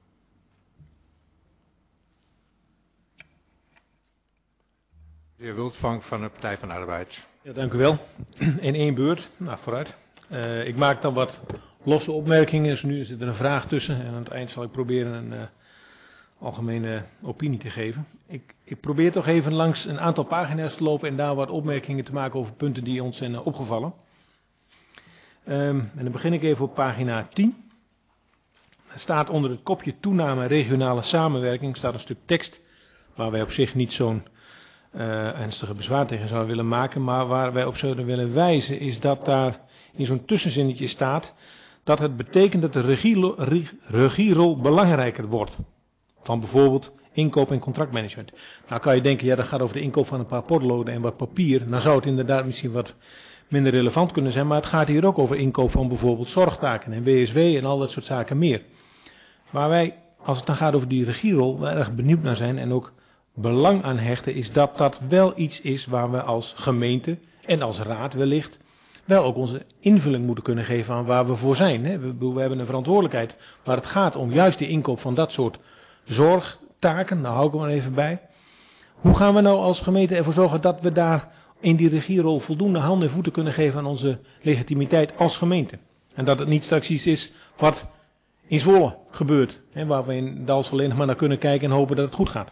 De heer Wildvank van de Partij van de Arbeid. Ja, dank u wel. In één beurt. Nou, vooruit. Uh, ik maak dan wat losse opmerkingen. Dus nu zit er een vraag tussen. En aan het eind zal ik proberen een uh, algemene opinie te geven. Ik, ik probeer toch even langs een aantal pagina's te lopen en daar wat opmerkingen te maken over punten die ons zijn uh, opgevallen. Um, en dan begin ik even op pagina tien. Er staat onder het kopje toename regionale samenwerking staat een stuk tekst waar wij op zich niet zo'n uh, ernstige bezwaar tegen zouden willen maken. Maar waar wij op zouden willen wijzen is dat daar in zo'n tussenzinnetje staat dat het betekent dat de regiero- regierol belangrijker wordt. Van bijvoorbeeld inkoop en contractmanagement. Nou kan je denken, ja dat gaat over de inkoop van een paar potloden en wat papier. Nou zou het inderdaad misschien wat minder relevant kunnen zijn. Maar het gaat hier ook over inkoop van bijvoorbeeld zorgtaken en W S W en al dat soort zaken meer. Waar wij, als het dan gaat over die regierol, wel erg benieuwd naar zijn en ook belang aan hechten, is dat dat wel iets is waar we als gemeente en als raad wellicht wel ook onze invulling moeten kunnen geven aan waar we voor zijn. Hè. We, we hebben een verantwoordelijkheid waar het gaat om juist de inkoop van dat soort zorgtaken. Daar hou ik er maar even bij. Hoe gaan we nou als gemeente ervoor zorgen dat we daar in die regierol voldoende handen en voeten kunnen geven aan onze legitimiteit als gemeente? En dat het niet straks iets is wat in Zwolle gebeurt. Hè, waar we in Dalfsen alleen nog maar naar kunnen kijken en hopen dat het goed gaat.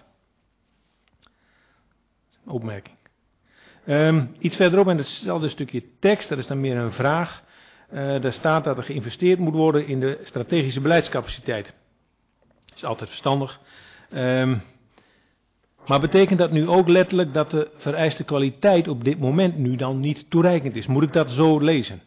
Opmerking. Um, iets verderop in hetzelfde stukje tekst, dat is dan meer een vraag. Uh, daar staat dat er geïnvesteerd moet worden in de strategische beleidscapaciteit. Dat is altijd verstandig. Um, maar betekent dat nu ook letterlijk dat de vereiste kwaliteit op dit moment nu dan niet toereikend is? Moet ik dat zo lezen?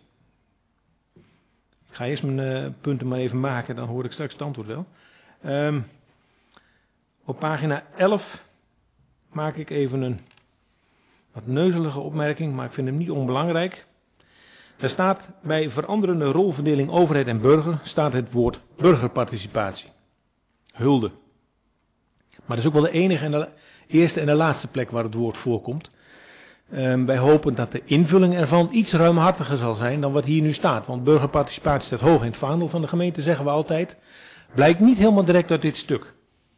Ik ga eerst mijn uh, punten maar even maken, dan hoor ik straks het antwoord wel. Um, op pagina elf maak ik even een wat neuzelige opmerking, maar ik vind hem niet onbelangrijk. Er staat bij veranderende rolverdeling overheid en burger staat het woord burgerparticipatie. Hulde. Maar dat is ook wel de enige en de eerste en de laatste plek waar het woord voorkomt. Um, wij hopen dat de invulling ervan iets ruimhartiger zal zijn dan wat hier nu staat. Want burgerparticipatie staat hoog in het vaandel van de gemeente, zeggen we altijd. Blijkt niet helemaal direct uit dit stuk.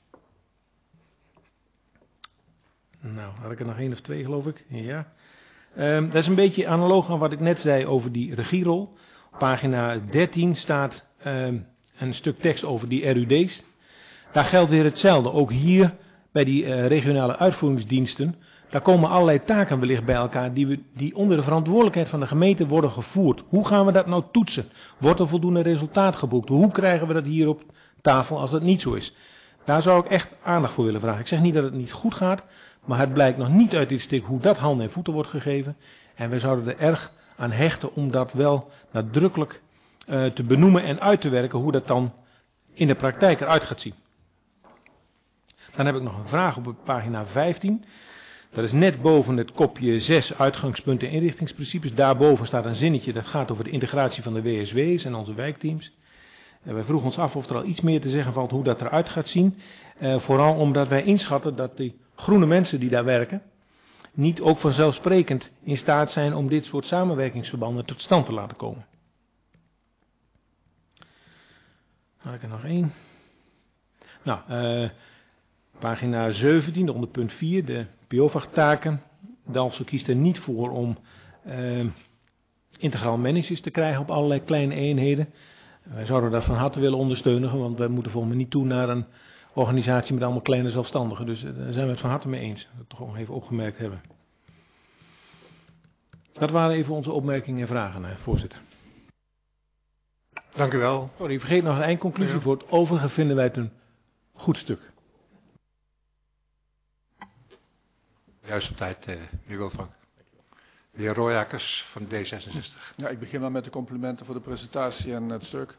Nou, had ik er nog één of twee, geloof ik. Ja. Um, dat is een beetje analoog aan wat ik net zei over die regierol. Op pagina dertien staat um, een stuk tekst over die R U D's. Daar geldt weer hetzelfde. Ook hier bij die uh, regionale uitvoeringsdiensten. Daar komen allerlei taken wellicht bij elkaar die, we, die onder de verantwoordelijkheid van de gemeente worden gevoerd. Hoe gaan we dat nou toetsen? Wordt er voldoende resultaat geboekt? Hoe krijgen we dat hier op tafel als dat niet zo is? Daar zou ik echt aandacht voor willen vragen. Ik zeg niet dat het niet goed gaat. Maar het blijkt nog niet uit dit stuk hoe dat handen en voeten wordt gegeven. En we zouden er erg aan hechten om dat wel nadrukkelijk uh, te benoemen en uit te werken hoe dat dan in de praktijk eruit gaat zien. Dan heb ik nog een vraag op pagina vijftien. Dat is net boven het kopje zes uitgangspunten en inrichtingsprincipes. Daarboven staat een zinnetje dat gaat over de integratie van de W S W's en onze wijkteams. En wij vroegen ons af of er al iets meer te zeggen valt hoe dat eruit gaat zien. Uh, vooral omdat wij inschatten dat die groene mensen die daar werken niet ook vanzelfsprekend in staat zijn om dit soort samenwerkingsverbanden tot stand te laten komen. Had ik er nog één. Nou, uh, pagina zeventien, onder punt vier, de P O V A G-taken. Dalfsen kiest er niet voor om uh, integraal managers te krijgen op allerlei kleine eenheden. Wij zouden dat van harte willen ondersteunen, want wij moeten volgens mij niet toe naar een organisatie met allemaal kleine zelfstandigen. Dus daar zijn we het van harte mee eens. Dat we toch gewoon even opgemerkt hebben. Dat waren even onze opmerkingen en vragen, voorzitter. Dank u wel. Sorry, ik vergeet nog een eindconclusie. Ja. Voor het overige vinden wij het een goed stuk. Juist op tijd, uh, meneer Wildvank. De heer Royakkers van D zesenzestig. Ja, ik begin wel met de complimenten voor de presentatie en het stuk.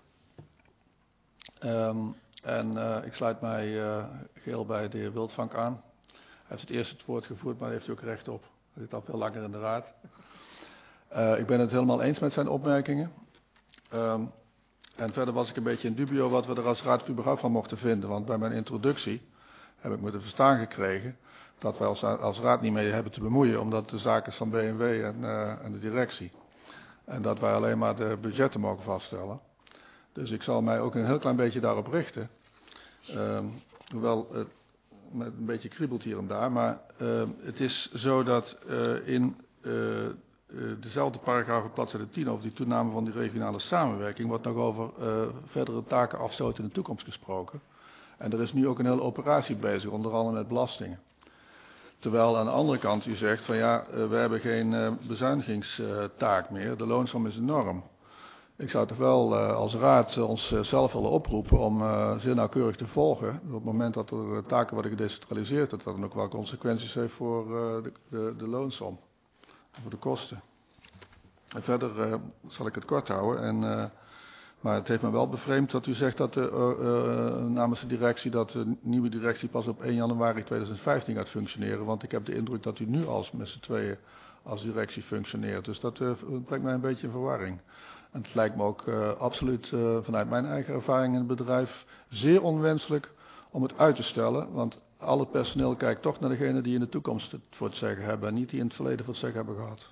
Um, en uh, ik sluit mij uh, geheel bij de heer Wildvank aan. Hij heeft het eerst het woord gevoerd, maar daar heeft u ook recht op. Hij zit al veel langer in de raad. Uh, ik ben het helemaal eens met zijn opmerkingen. Um, en verder was ik een beetje in dubio wat we er als raad überhaupt van mochten vinden. Want bij mijn introductie heb ik me te verstaan gekregen dat wij als, als raad niet mee hebben te bemoeien, omdat de zaak is van B M W en, uh, en de directie. En dat wij alleen maar de budgetten mogen vaststellen. Dus ik zal mij ook een heel klein beetje daarop richten. Um, hoewel het met een beetje kriebelt hier en daar, maar uh, het is zo dat uh, in uh, uh, dezelfde paragraaf op bladzijde tien over die toename van die regionale samenwerking wordt nog over uh, verdere taken afstoten in de toekomst gesproken. En er is nu ook een hele operatie bezig, onder andere met belastingen. Terwijl aan de andere kant u zegt van ja, uh, we hebben geen uh, bezuinigingstaak meer, de loonsom is enorm. Ik zou toch wel uh, als raad ons uh, zelf willen oproepen om uh, zeer nauwkeurig te volgen. Op het moment dat er uh, taken worden gedecentraliseerd, dat dat dan ook wel consequenties heeft voor uh, de, de, de loonsom. Voor de kosten. En verder uh, zal ik het kort houden. En, uh, maar het heeft me wel bevreemd dat u zegt dat de, uh, uh, namens de directie dat de nieuwe directie pas op één januari tweeduizend vijftien gaat functioneren. Want ik heb de indruk dat u nu als met z'n tweeën als directie functioneert. Dus dat uh, brengt mij een beetje in verwarring. En het lijkt me ook uh, absoluut uh, vanuit mijn eigen ervaring in het bedrijf zeer onwenselijk om het uit te stellen. Want al het personeel kijkt toch naar degene die in de toekomst het voor het zeggen hebben en niet die in het verleden voor het zeggen hebben gehad.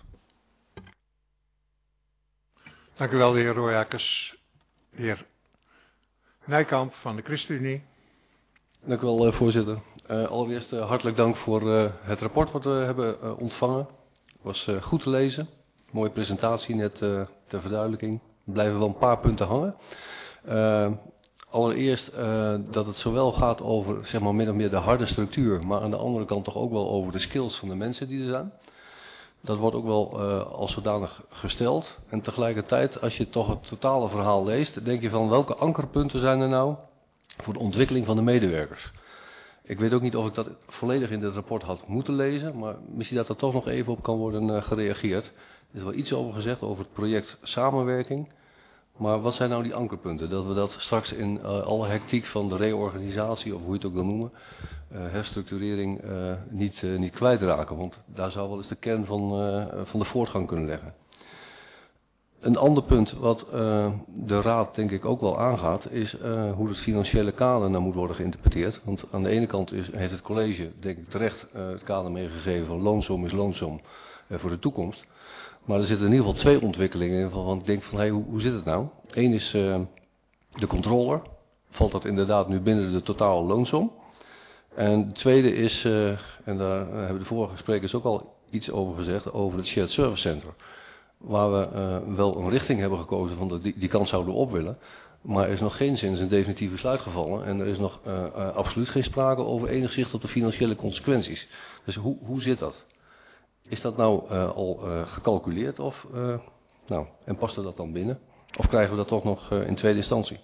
Dank u wel, de heer Royakkers. De heer Nijkamp van de ChristenUnie. Dank u wel, uh, voorzitter. Uh, allereerst uh, hartelijk dank voor uh, het rapport wat we hebben uh, ontvangen. Het was uh, goed te lezen. Mooie presentatie, net uh, ter verduidelijking. Er blijven wel een paar punten hangen. Uh, allereerst uh, dat het zowel gaat over zeg maar, min of meer de harde structuur, maar aan de andere kant toch ook wel over de skills van de mensen die er zijn. Dat wordt ook wel uh, als zodanig gesteld. En tegelijkertijd, als je toch het totale verhaal leest, denk je van welke ankerpunten zijn er nou voor de ontwikkeling van de medewerkers. Ik weet ook niet of ik dat volledig in dit rapport had moeten lezen, maar misschien dat er toch nog even op kan worden uh, gereageerd. Er is wel iets over gezegd over het project samenwerking. Maar wat zijn nou die ankerpunten? Dat we dat straks in uh, alle hectiek van de reorganisatie, of hoe je het ook wil noemen, uh, herstructurering, uh, niet, uh, niet kwijtraken. Want daar zou wel eens de kern van, uh, van de voortgang kunnen leggen. Een ander punt wat uh, de Raad denk ik ook wel aangaat, is uh, hoe het financiële kader nou moet worden geïnterpreteerd. Want aan de ene kant is, heeft het college denk ik terecht uh, het kader meegegeven van loonsom is loonsom uh, voor de toekomst. Maar er zitten in ieder geval twee ontwikkelingen in van ik denk van hey, hoe, hoe zit het nou? Eén is uh, de controller. Valt dat inderdaad nu binnen de totale loonsom? En de tweede is, uh, en daar hebben de vorige sprekers ook al iets over gezegd, over het Shared Service Center. Waar we uh, wel een richting hebben gekozen van dat die, die kant zouden we op willen. Maar er is nog geen sinds een definitief besluit gevallen. En er is nog uh, uh, absoluut geen sprake over enig zicht op de financiële consequenties. Dus hoe, hoe zit dat? Is dat nou uh, al uh, gecalculeerd of, uh, nou, en past er dat dan binnen? Of krijgen we dat toch nog uh, in tweede instantie?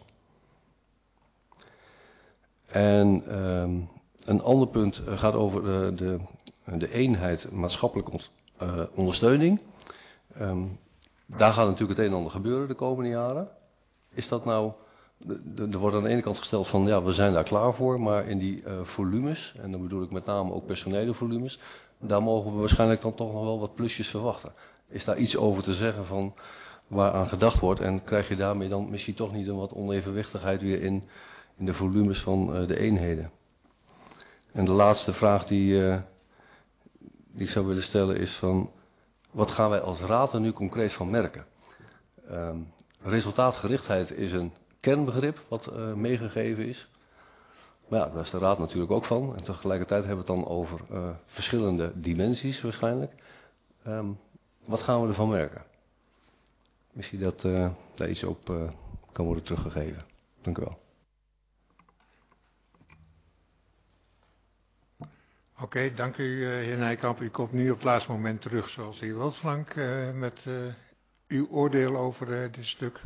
En um, een ander punt gaat over uh, de, de eenheid maatschappelijke ont, uh, ondersteuning. Um, daar gaat natuurlijk het een en ander gebeuren de komende jaren. Is dat nou, er wordt aan de ene kant gesteld van ja, we zijn daar klaar voor, maar in die uh, volumes, en dan bedoel ik met name ook personele volumes, daar mogen we waarschijnlijk dan toch nog wel wat plusjes verwachten. Is daar iets over te zeggen van waaraan gedacht wordt en krijg je daarmee dan misschien toch niet een wat onevenwichtigheid weer in, in de volumes van uh, de eenheden? En de laatste vraag die, uh, die ik zou willen stellen is van wat gaan wij als raad er nu concreet van merken? Um, resultaatgerichtheid is een kernbegrip wat uh, meegegeven is. Maar ja, daar is de raad natuurlijk ook van. En tegelijkertijd hebben we het dan over uh, verschillende dimensies waarschijnlijk. Um, wat gaan we ervan merken? Misschien dat uh, daar iets op uh, kan worden teruggegeven. Dank u wel. Oké, okay, dank u uh, heer Nijkamp. U komt nu op het laatste moment terug zoals de heer Wilsflank uh, met uh, uw oordeel over uh, dit stuk.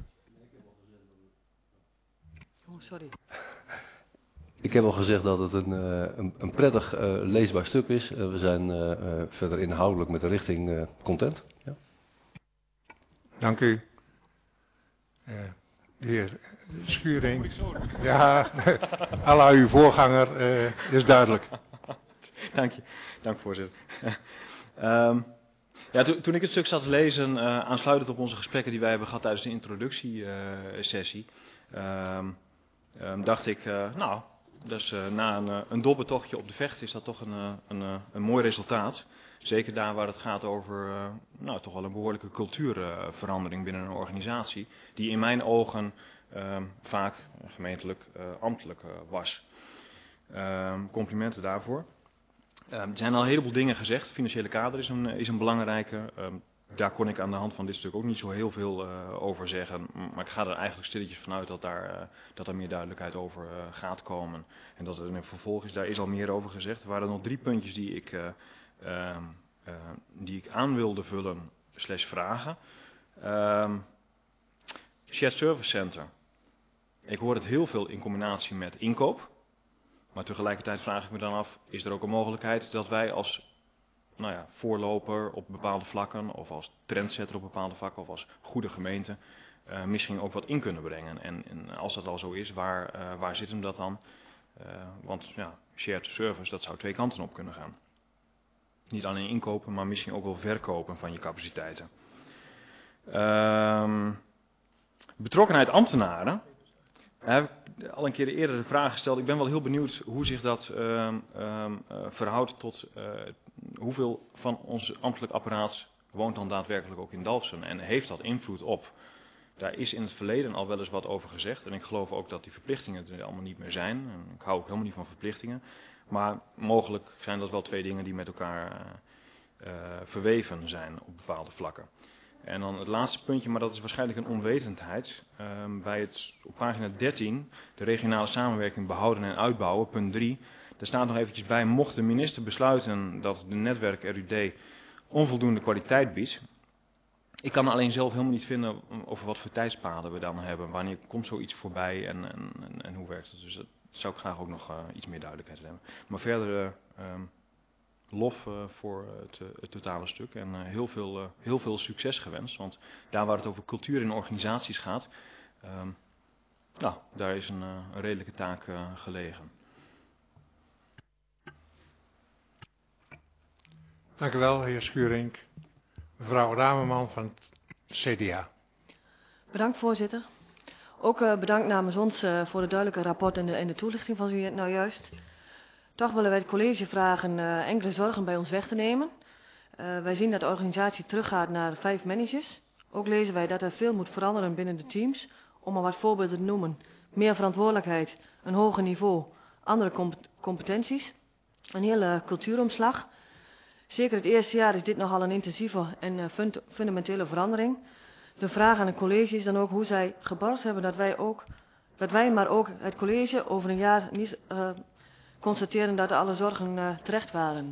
Oh, sorry. Ik heb al gezegd dat het een, een, een prettig uh, leesbaar stuk is. Uh, we zijn uh, uh, verder inhoudelijk met de richting uh, content. Ja. Dank u. Uh, de heer Schuring. Ja, à la uw voorganger uh, is duidelijk. Dank je, dank voorzitter. um, ja, to, toen ik het stuk zat te lezen, uh, aansluitend op onze gesprekken die wij hebben gehad tijdens de introductiesessie, uh, um, um, dacht ik, uh, nou, dus, uh, na een, uh, een dobbeltochtje op de Vecht is dat toch een, uh, een, uh, een mooi resultaat. Zeker daar waar het gaat over uh, nou, toch wel een behoorlijke cultuurverandering uh, binnen een organisatie, die in mijn ogen uh, vaak gemeentelijk uh, ambtelijk uh, was. Uh, complimenten daarvoor. Uh, er zijn al een heleboel dingen gezegd. Het financiële kader is een, is een belangrijke. Uh, daar kon ik aan de hand van dit stuk ook niet zo heel veel uh, over zeggen. Maar ik ga er eigenlijk stilletjes vanuit dat daar, uh, dat er meer duidelijkheid over uh, gaat komen. En dat er een vervolg is. Daar is al meer over gezegd. Er waren nog drie puntjes die ik, uh, uh, uh, die ik aan wilde vullen slash vragen. Uh, Shared Service Center. Ik hoor het heel veel in combinatie met inkoop. Maar tegelijkertijd vraag ik me dan af, is er ook een mogelijkheid dat wij als nou ja, voorloper op bepaalde vlakken, of als trendsetter op bepaalde vlakken, of als goede gemeente, uh, misschien ook wat in kunnen brengen. En, en als dat al zo is, waar, uh, waar zit hem dat dan? Uh, want ja, shared service, dat zou twee kanten op kunnen gaan. Niet alleen inkopen, maar misschien ook wel verkopen van je capaciteiten. Uh, betrokkenheid ambtenaren. Daar heb ik al een keer eerder de vraag gesteld. Ik ben wel heel benieuwd hoe zich dat uh, uh, uh, verhoudt tot uh, hoeveel van ons ambtelijk apparaat woont dan daadwerkelijk ook in Dalfsen. En heeft dat invloed op? Daar is in het verleden al wel eens wat over gezegd. En ik geloof ook dat die verplichtingen er allemaal niet meer zijn. En ik hou ook helemaal niet van verplichtingen. Maar mogelijk zijn dat wel twee dingen die met elkaar uh, uh, verweven zijn op bepaalde vlakken. En dan het laatste puntje, maar dat is waarschijnlijk een onwetendheid. Uh, bij het, op pagina dertien, de regionale samenwerking behouden en uitbouwen, punt drie. Daar staat nog eventjes bij, mocht de minister besluiten dat de netwerk R U D onvoldoende kwaliteit biedt. Ik kan alleen zelf helemaal niet vinden over wat voor tijdspaden we dan hebben. Wanneer komt zoiets voorbij en, en, en, en hoe werkt het? Dus dat zou ik graag ook nog uh, iets meer duidelijkheid hebben. Maar verder... Uh, um, Lof uh, voor het, uh, het totale stuk en uh, heel, veel, uh, heel veel succes gewenst. Want daar waar het over cultuur in organisaties gaat, um, nou, daar is een, uh, een redelijke taak uh, gelegen. Dank u wel, heer Schuring. Mevrouw Ramerman van het C D A. Bedankt, voorzitter. Ook uh, bedankt namens ons uh, voor het duidelijke rapport en de, en de toelichting van u nou juist. Toch willen wij het college vragen uh, enkele zorgen bij ons weg te nemen. Uh, wij zien dat de organisatie teruggaat naar vijf managers. Ook lezen wij dat er veel moet veranderen binnen de teams. Om maar wat voorbeelden te noemen. Meer verantwoordelijkheid, een hoger niveau, andere comp- competenties. Een hele cultuuromslag. Zeker het eerste jaar is dit nogal een intensieve en uh, fund- fundamentele verandering. De vraag aan het college is dan ook hoe zij geborgd hebben dat wij, ook, dat wij maar ook het college over een jaar niet... Uh, constateren dat alle zorgen uh, terecht waren.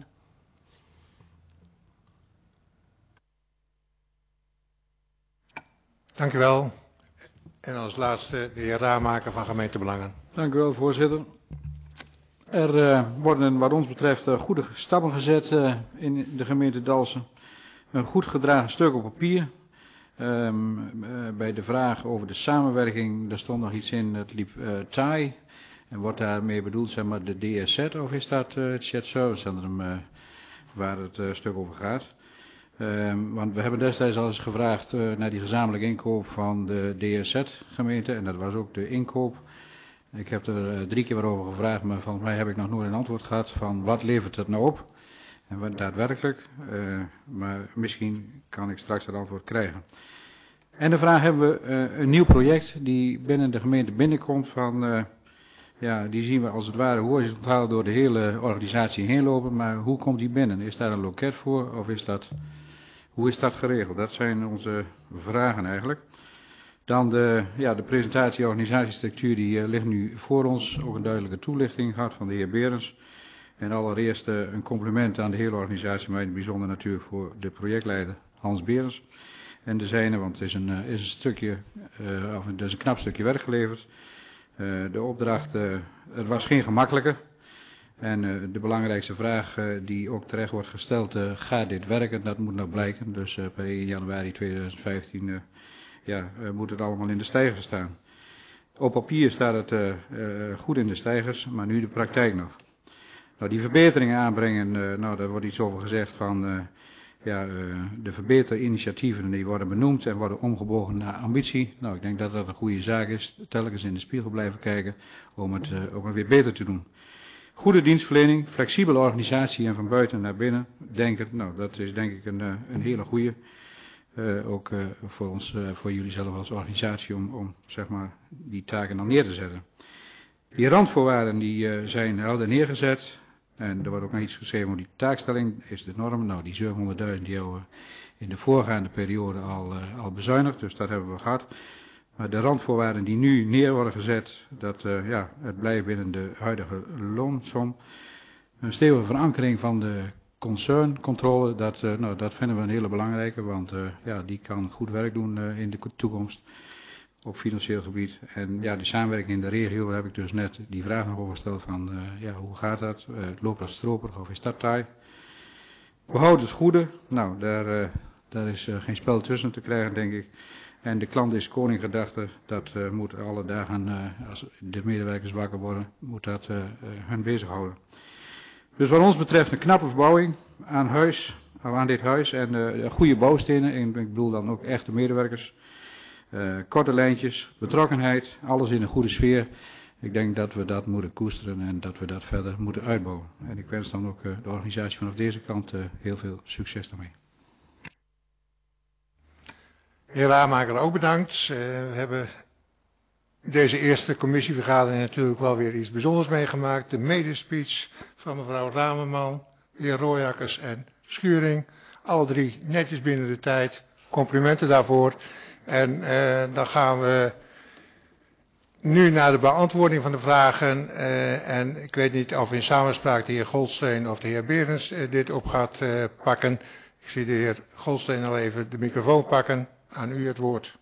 Dank u wel. En als laatste de heer Ramaker van Gemeente Belangen. Dank u wel, voorzitter. Er uh, worden wat ons betreft uh, goede stappen gezet uh, in de gemeente Dalfsen. Een goed gedragen stuk op papier. Um, uh, bij de vraag over de samenwerking, daar stond nog iets in, het liep uh, taai. En wordt daarmee bedoeld, zeg maar, de D S Z, of is dat uh, het Shared Service Centrum uh, waar het uh, stuk over gaat? Um, want we hebben destijds al eens gevraagd uh, naar die gezamenlijke inkoop van de D S Z-gemeente. En dat was ook de inkoop. Ik heb er uh, drie keer weer over gevraagd, maar volgens mij heb ik nog nooit een antwoord gehad van wat levert het nou op? En wat daadwerkelijk, uh, maar misschien kan ik straks dat antwoord krijgen. En de vraag hebben we uh, een nieuw project die binnen de gemeente binnenkomt van... Uh, Ja, die zien we als het ware horizontaal door de hele organisatie heen lopen, maar hoe komt die binnen? Is daar een loket voor of is dat, hoe is dat geregeld? Dat zijn onze vragen eigenlijk. Dan de, ja, de presentatie organisatiestructuur, die uh, ligt nu voor ons, ook een duidelijke toelichting gehad van de heer Berens. En allereerst uh, een compliment aan de hele organisatie, maar in het bijzonder natuurlijk voor de projectleider Hans Berens. En de zijne, want het is een, uh, is een stukje, uh, of het is een knap stukje werk geleverd. Uh, de opdracht, uh, het was geen gemakkelijke. En uh, de belangrijkste vraag uh, die ook terecht wordt gesteld, uh, gaat dit werken? Dat moet nog blijken. Dus uh, per één januari tweeduizend vijftien uh, ja, uh, moet het allemaal in de stijgers staan. Op papier staat het uh, uh, goed in de stijgers, maar nu de praktijk nog. Nou, die verbeteringen aanbrengen, uh, nou, daar wordt iets over gezegd van, uh, ja, uh, de verbeterinitiatieven die worden benoemd en worden omgebogen naar ambitie. Nou, ik denk dat dat een goede zaak is, telkens in de spiegel blijven kijken om het, uh, om het weer beter te doen. Goede dienstverlening, flexibele organisatie en van buiten naar binnen denken, nou, dat is denk ik een, uh, een hele goede. Uh, ook uh, voor ons, uh, voor jullie zelf als organisatie om, om zeg maar, die taken dan neer te zetten. Die randvoorwaarden die uh, zijn helder neergezet en er wordt ook nog iets geschreven over die taakstelling, is de norm. Nou, die zevenhonderdduizend die hebben we in de voorgaande periode al, uh, al bezuinigd, dus dat hebben we gehad. Maar de randvoorwaarden die nu neer worden gezet, dat uh, ja, het blijft binnen de huidige loonsom. Een stevige verankering van de concerncontrole, dat, uh, nou, dat vinden we een hele belangrijke, want uh, ja, die kan goed werk doen uh, in de toekomst op financieel gebied. En ja, de samenwerking in de regio, daar heb ik dus net die vraag nog over gesteld van, uh, ja, hoe gaat dat? Uh, loopt dat stroperig of is dat taai? Behoud het goede, nou, daar, uh, daar is uh, geen spel tussen te krijgen, denk ik. En de klant is koning gedachte, dat uh, moet alle dagen, uh, als de medewerkers wakker worden, moet dat uh, uh, hen bezighouden. Dus wat ons betreft een knappe verbouwing aan huis, aan dit huis en uh, goede bouwstenen, en ik bedoel dan ook echte medewerkers, uh, korte lijntjes, betrokkenheid, alles in een goede sfeer. Ik denk dat we dat moeten koesteren en dat we dat verder moeten uitbouwen. En ik wens dan ook uh, de organisatie vanaf deze kant uh, heel veel succes daarmee. Heer Raamaker, ook bedankt. Uh, we hebben deze eerste commissievergadering natuurlijk wel weer iets bijzonders meegemaakt. De medespeech van mevrouw Ramerman, de heer Rooijakkers en Schuring. Alle drie netjes binnen de tijd. Complimenten daarvoor. En uh, dan gaan we nu naar de beantwoording van de vragen. Uh, en ik weet niet of in samenspraak de heer Goldsteen of de heer Berends uh, dit op gaat uh, pakken. Ik zie de heer Goldsteen al even de microfoon pakken. Aan u het woord.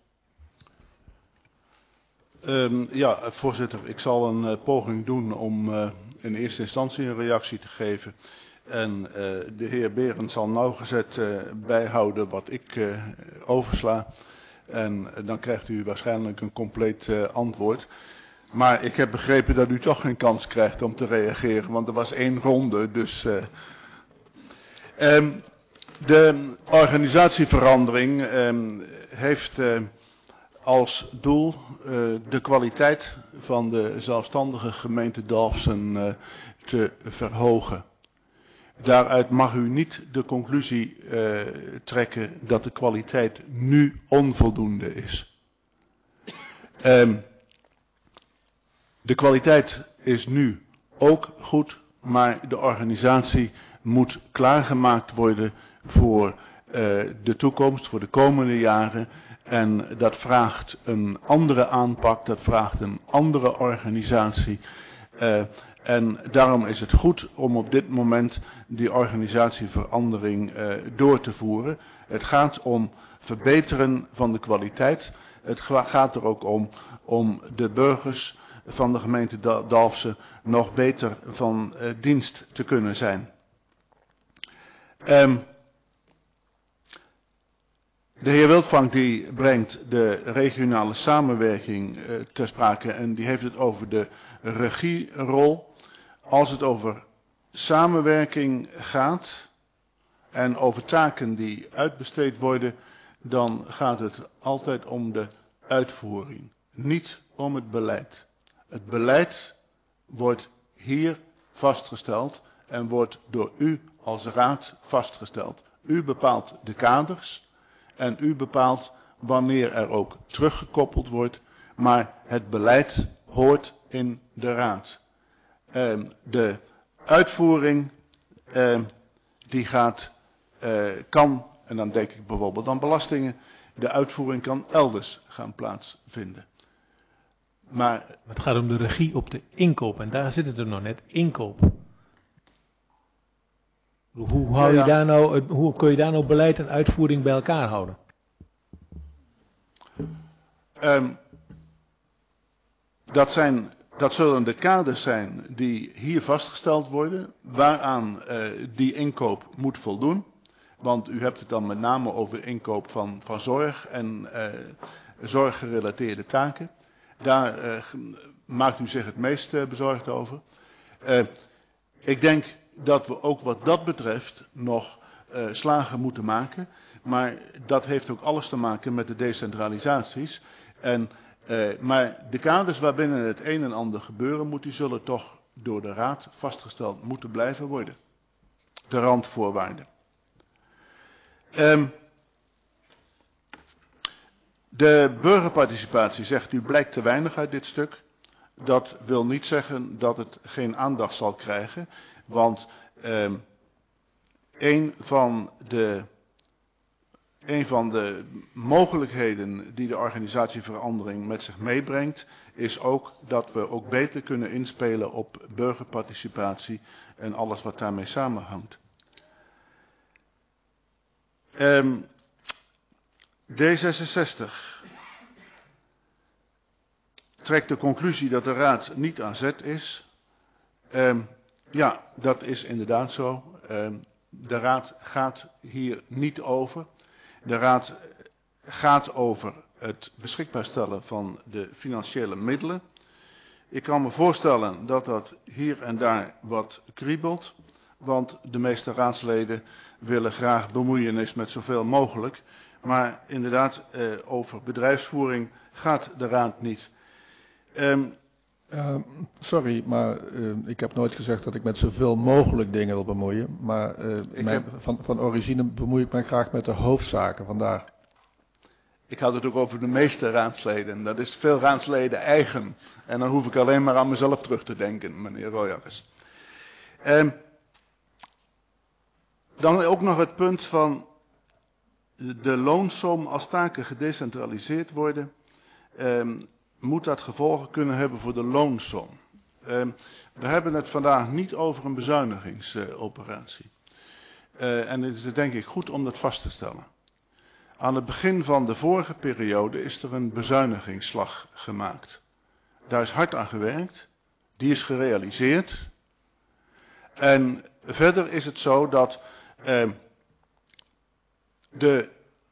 Um, ja, voorzitter, ik zal een uh, poging doen om uh, in eerste instantie een reactie te geven. En uh, de heer Berends zal nauwgezet uh, bijhouden wat ik uh, oversla. En uh, dan krijgt u waarschijnlijk een compleet uh, antwoord. Maar ik heb begrepen dat u toch geen kans krijgt om te reageren, want er was één ronde. Dus, uh, um, de organisatieverandering um, heeft uh, als doel uh, de kwaliteit van de zelfstandige gemeente Dalfsen uh, te verhogen. Daaruit mag u niet de conclusie uh, trekken dat de kwaliteit nu onvoldoende is. Um, de kwaliteit is nu ook goed, maar de organisatie moet klaargemaakt worden voor uh, de toekomst, voor de komende jaren. En dat vraagt een andere aanpak, dat vraagt een andere organisatie. Uh, en daarom is het goed om op dit moment die organisatieverandering uh, door te voeren. Het gaat om verbeteren van de kwaliteit. Het gaat er ook om om de burgers van de gemeente Dalfsen nog beter van uh, dienst te kunnen zijn. Um, De heer Wildvank die brengt de regionale samenwerking uh, ter sprake en die heeft het over de regierol. Als het over samenwerking gaat en over taken die uitbesteed worden, dan gaat het altijd om de uitvoering, niet om het beleid. Het beleid wordt hier vastgesteld en wordt door u als raad vastgesteld. U bepaalt de kaders. En u bepaalt wanneer er ook teruggekoppeld wordt, maar het beleid hoort in de raad. Uh, de uitvoering uh, die gaat, uh, kan, en dan denk ik bijvoorbeeld aan belastingen, de uitvoering kan elders gaan plaatsvinden. Maar het gaat om de regie op de inkoop en daar zit het er nog net, inkoop. Hoe, hou je ja, ja. Daar nou, hoe kun je daar nou beleid en uitvoering bij elkaar houden? Um, dat, zijn, dat zullen de kaders zijn die hier vastgesteld worden, waaraan uh, die inkoop moet voldoen. Want u hebt het dan met name over inkoop van, van zorg en uh, zorggerelateerde taken. Daar uh, maakt u zich het meest uh, bezorgd over. Uh, Ik denk dat we ook wat dat betreft nog uh, slagen moeten maken. Maar dat heeft ook alles te maken met de decentralisaties. En, uh, maar de kaders waarbinnen het een en ander gebeuren moet, die zullen toch door de Raad vastgesteld moeten blijven worden. De randvoorwaarden. Um, de burgerparticipatie, zegt u, blijkt te weinig uit dit stuk. Dat wil niet zeggen dat het geen aandacht zal krijgen. Want um, een van de... Een van de mogelijkheden die de organisatieverandering met zich meebrengt, is ook dat we ook beter kunnen inspelen op burgerparticipatie en alles wat daarmee samenhangt. Um, D zesenzestig trekt de conclusie dat de Raad niet aan zet is. Um, ja, dat is inderdaad zo. Um, de Raad gaat hier niet over. De Raad gaat over het beschikbaar stellen van de financiële middelen. Ik kan me voorstellen dat dat hier en daar wat kriebelt, want de meeste raadsleden willen graag bemoeienis met zoveel mogelijk. Maar inderdaad, eh, over bedrijfsvoering gaat de Raad niet. Um, Uh, sorry, maar uh, ik heb nooit gezegd dat ik met zoveel mogelijk dingen wil bemoeien. Maar uh, mijn, heb... van, van origine bemoei ik mij graag met de hoofdzaken, vandaar. Ik had het ook over de meeste raadsleden. Dat is veel raadsleden eigen. En dan hoef ik alleen maar aan mezelf terug te denken, meneer Royakkers. Uh, dan ook nog het punt van de loonsom als taken gedecentraliseerd worden. Uh, moet dat gevolgen kunnen hebben voor de loonsom. Uh, we hebben het vandaag niet over een bezuinigingsoperatie. Uh, en het is denk ik goed om dat vast te stellen. Aan het begin van de vorige periode is er een bezuinigingsslag gemaakt. Daar is hard aan gewerkt. Die is gerealiseerd. En verder is het zo dat uh, de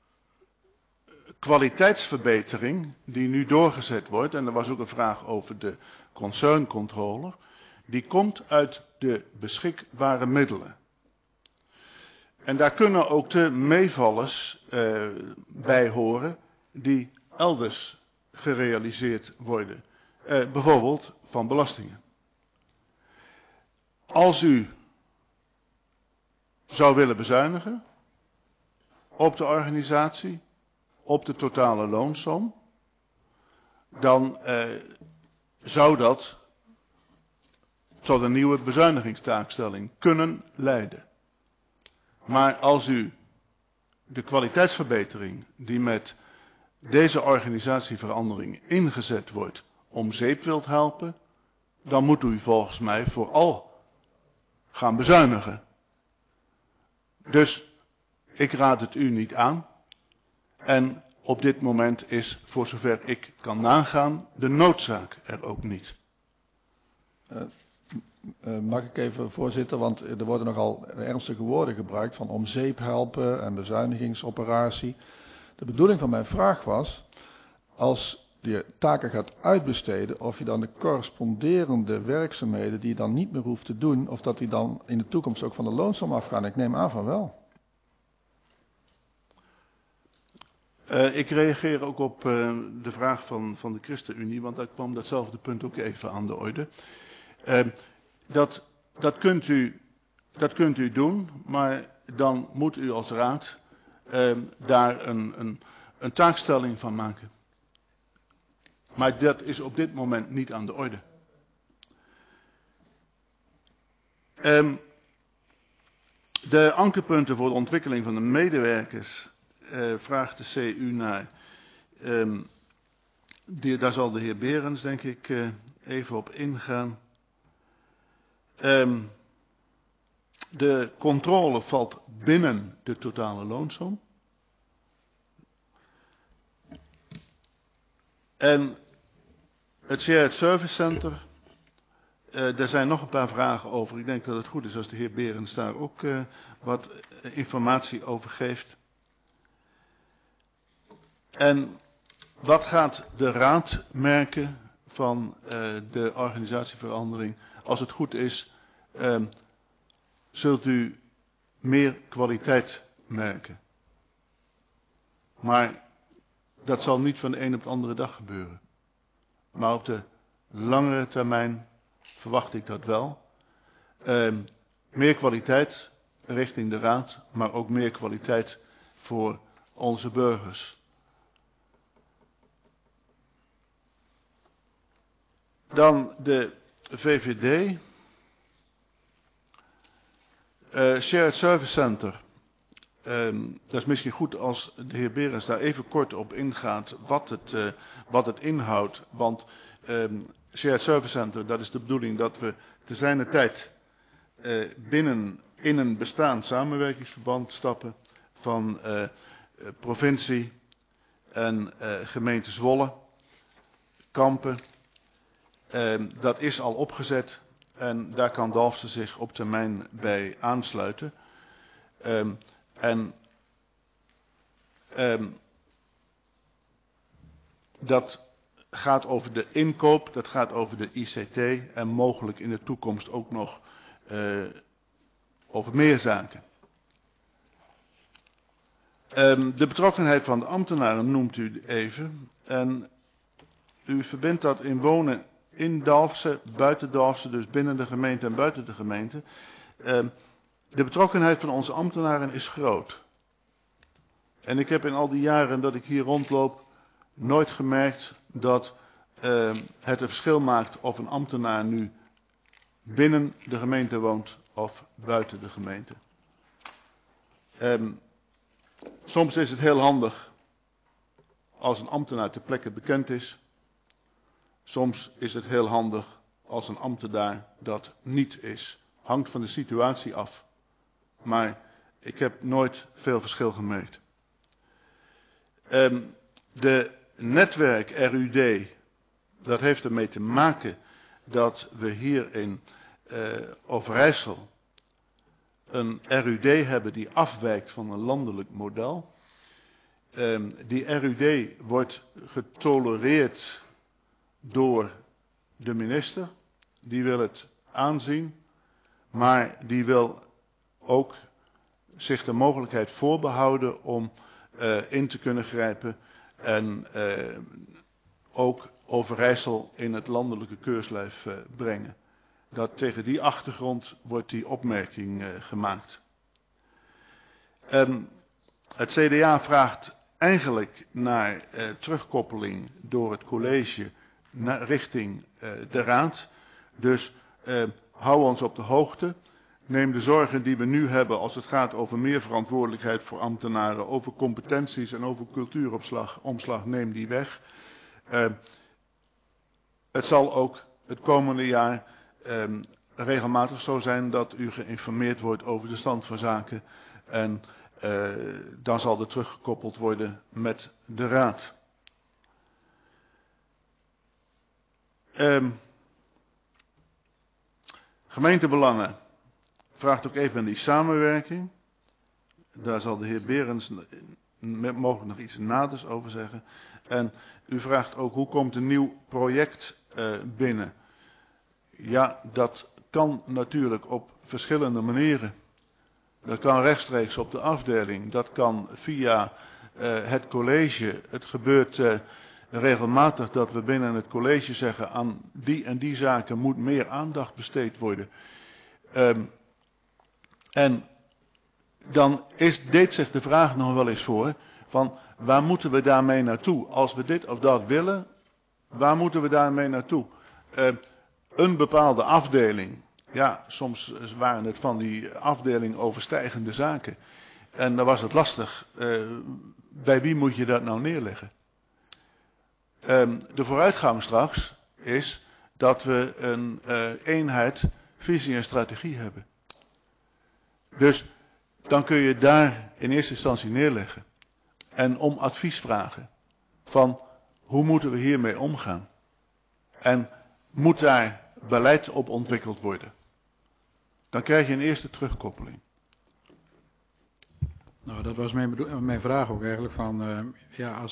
kwaliteitsverbetering die nu doorgezet wordt, en er was ook een vraag over de concerncontroller, die komt uit de beschikbare middelen. En daar kunnen ook de meevallers uh, bij horen die elders gerealiseerd worden. Uh, bijvoorbeeld van belastingen. Als u zou willen bezuinigen op de organisatie, op de totale loonsom, dan uh, zou dat tot een nieuwe bezuinigingstaakstelling kunnen leiden. Maar als u de kwaliteitsverbetering die met deze organisatieverandering ingezet wordt om zeep wilt helpen, dan moet u volgens mij vooral gaan bezuinigen. Dus ik raad het u niet aan. En op dit moment is, voor zover ik kan nagaan, de noodzaak er ook niet. Uh, uh, mag ik even, voorzitter, want er worden nogal ernstige woorden gebruikt van om zeep helpen en bezuinigingsoperatie. De bedoeling van mijn vraag was, als je taken gaat uitbesteden, of je dan de corresponderende werkzaamheden die je dan niet meer hoeft te doen, of dat die dan in de toekomst ook van de loonsom afgaan. Ik neem aan van wel. Uh, ik reageer ook op uh, de vraag van, van de ChristenUnie, want daar kwam datzelfde punt ook even aan de orde. Uh, dat, dat, kunt u, dat kunt u doen, maar dan moet u als raad uh, daar een, een, een taakstelling van maken. Maar dat is op dit moment niet aan de orde. Um, de ankerpunten voor de ontwikkeling van de medewerkers uh, vraagt de C U naar. Um, die, daar zal de heer Berends denk ik uh, even op ingaan. Um, de controle valt binnen de totale loonsom. En het Shared Service Center, uh, daar zijn nog een paar vragen over. Ik denk dat het goed is als de heer Berends daar ook uh, wat informatie over geeft. En wat gaat de raad merken van uh, de organisatieverandering als het goed is, uh, zult u meer kwaliteit merken. Maar dat zal niet van de een op de andere dag gebeuren. Maar op de langere termijn verwacht ik dat wel. Uh, meer kwaliteit richting de Raad, maar ook meer kwaliteit voor onze burgers. Dan de V V D. Uh, Shared Service Center. Um, dat is misschien goed als de heer Berends daar even kort op ingaat wat het, uh, wat het inhoudt. Want um, Shared Service Center, dat is de bedoeling dat we te zijner tijd uh, binnen in een bestaand samenwerkingsverband stappen van uh, uh, provincie en uh, gemeente Zwolle, Kampen. Uh, dat is al opgezet en daar kan Dalfsen zich op termijn bij aansluiten. Um, en um, dat gaat over de inkoop, dat gaat over de I C T en mogelijk in de toekomst ook nog uh, over meer zaken. Um, de betrokkenheid van de ambtenaren noemt u even en u verbindt dat in wonen in Dalfsen, buiten Dalfsen, dus binnen de gemeente en buiten de gemeente. Um, de betrokkenheid van onze ambtenaren is groot. En ik heb in al die jaren dat ik hier rondloop nooit gemerkt dat uh, het een verschil maakt of een ambtenaar nu binnen de gemeente woont of buiten de gemeente. Um, soms is het heel handig als een ambtenaar ter plekke bekend is. Soms is het heel handig als een ambtenaar dat niet is. Hangt van de situatie af. Maar ik heb nooit veel verschil gemerkt. Um, de netwerk R U D, dat heeft ermee te maken dat we hier in uh, Overijssel een R U D hebben die afwijkt van een landelijk model. Um, die R U D wordt getolereerd door de minister. Die wil het aanzien, maar die wil ook zich de mogelijkheid voorbehouden om uh, in te kunnen grijpen en uh, ook Overijssel in het landelijke keurslijf uh, brengen. Dat tegen die achtergrond wordt die opmerking uh, gemaakt. Um, het C D A vraagt eigenlijk naar uh, terugkoppeling door het college naar, richting uh, de raad. Dus uh, hou ons op de hoogte. Neem de zorgen die we nu hebben als het gaat over meer verantwoordelijkheid voor ambtenaren, over competenties en over cultuuropslag, omslag, neem die weg. Uh, het zal ook het komende jaar uh, regelmatig zo zijn dat u geïnformeerd wordt over de stand van zaken en uh, dan zal er teruggekoppeld worden met de raad. Um, gemeentebelangen vraagt ook even aan die samenwerking. Daar zal de heer Berends mogelijk nog iets naders over zeggen. En u vraagt ook hoe komt een nieuw project uh, binnen. Ja, dat kan natuurlijk op verschillende manieren. Dat kan rechtstreeks op de afdeling, dat kan via uh, het college. Het gebeurt uh, regelmatig dat we binnen het college zeggen aan die en die zaken moet meer aandacht besteed worden. Um, en dan is, deed zich de vraag nog wel eens voor van waar moeten we daarmee naartoe? Als we dit of dat willen, waar moeten we daarmee naartoe? Uh, een bepaalde afdeling. Ja, soms waren het van die afdeling overstijgende zaken. En dan was het lastig. Uh, bij wie moet je dat nou neerleggen? Um, de vooruitgang straks is dat we een uh, eenheid, visie en strategie hebben. Dus dan kun je daar in eerste instantie neerleggen. En om advies vragen. Van hoe moeten we hiermee omgaan? En moet daar beleid op ontwikkeld worden? Dan krijg je een eerste terugkoppeling. Nou, dat was mijn, mijn vraag ook eigenlijk van, uh, ja, als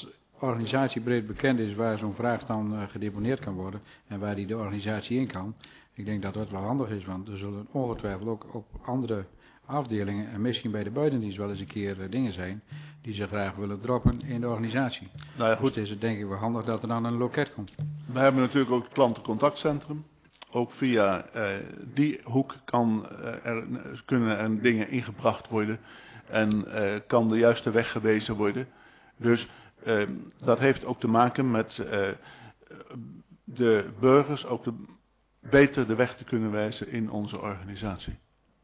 organisatie breed bekend is waar zo'n vraag dan uh, gedeponeerd kan worden en waar die de organisatie in kan. Ik denk dat dat wel handig is, want er zullen ongetwijfeld ook op andere afdelingen en misschien bij de buitendienst wel eens een keer uh, dingen zijn die ze graag willen droppen in de organisatie. Nou ja, goed. Dus het is denk ik wel handig dat er dan een loket komt. We hebben natuurlijk ook het klantencontactcentrum. Ook via uh, die hoek kan, uh, er, kunnen er dingen ingebracht worden en uh, kan de juiste weg gewezen worden. Dus uh, dat heeft ook te maken met uh, de burgers ook de, beter de weg te kunnen wijzen in onze organisatie.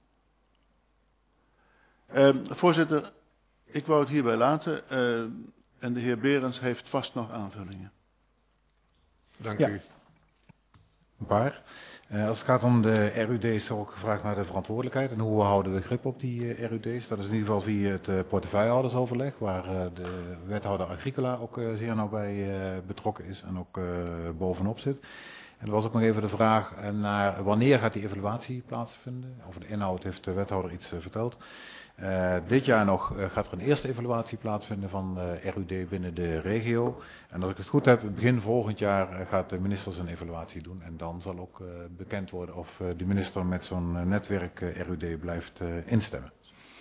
Uh, voorzitter, ik wou het hierbij laten uh, en de heer Berends heeft vast nog aanvullingen. Dank Ja. u. Een paar. Uh, als het gaat om de R U D's is er ook gevraagd naar de verantwoordelijkheid en hoe houden we grip op die uh, R U D's. Dat is in ieder geval via het uh, portefeuillehoudersoverleg, waar uh, de wethouder Agricola ook uh, zeer nauw bij uh, betrokken is en ook uh, bovenop zit. En er was ook nog even de vraag naar wanneer gaat die evaluatie plaatsvinden. Over de inhoud heeft de wethouder iets uh, verteld. Uh, dit jaar nog uh, gaat er een eerste evaluatie plaatsvinden van uh, R U D binnen de regio. En als ik het goed heb, begin volgend jaar uh, gaat de minister zijn evaluatie doen. En dan zal ook uh, bekend worden of uh, de minister met zo'n uh, netwerk uh, R U D blijft uh, instemmen.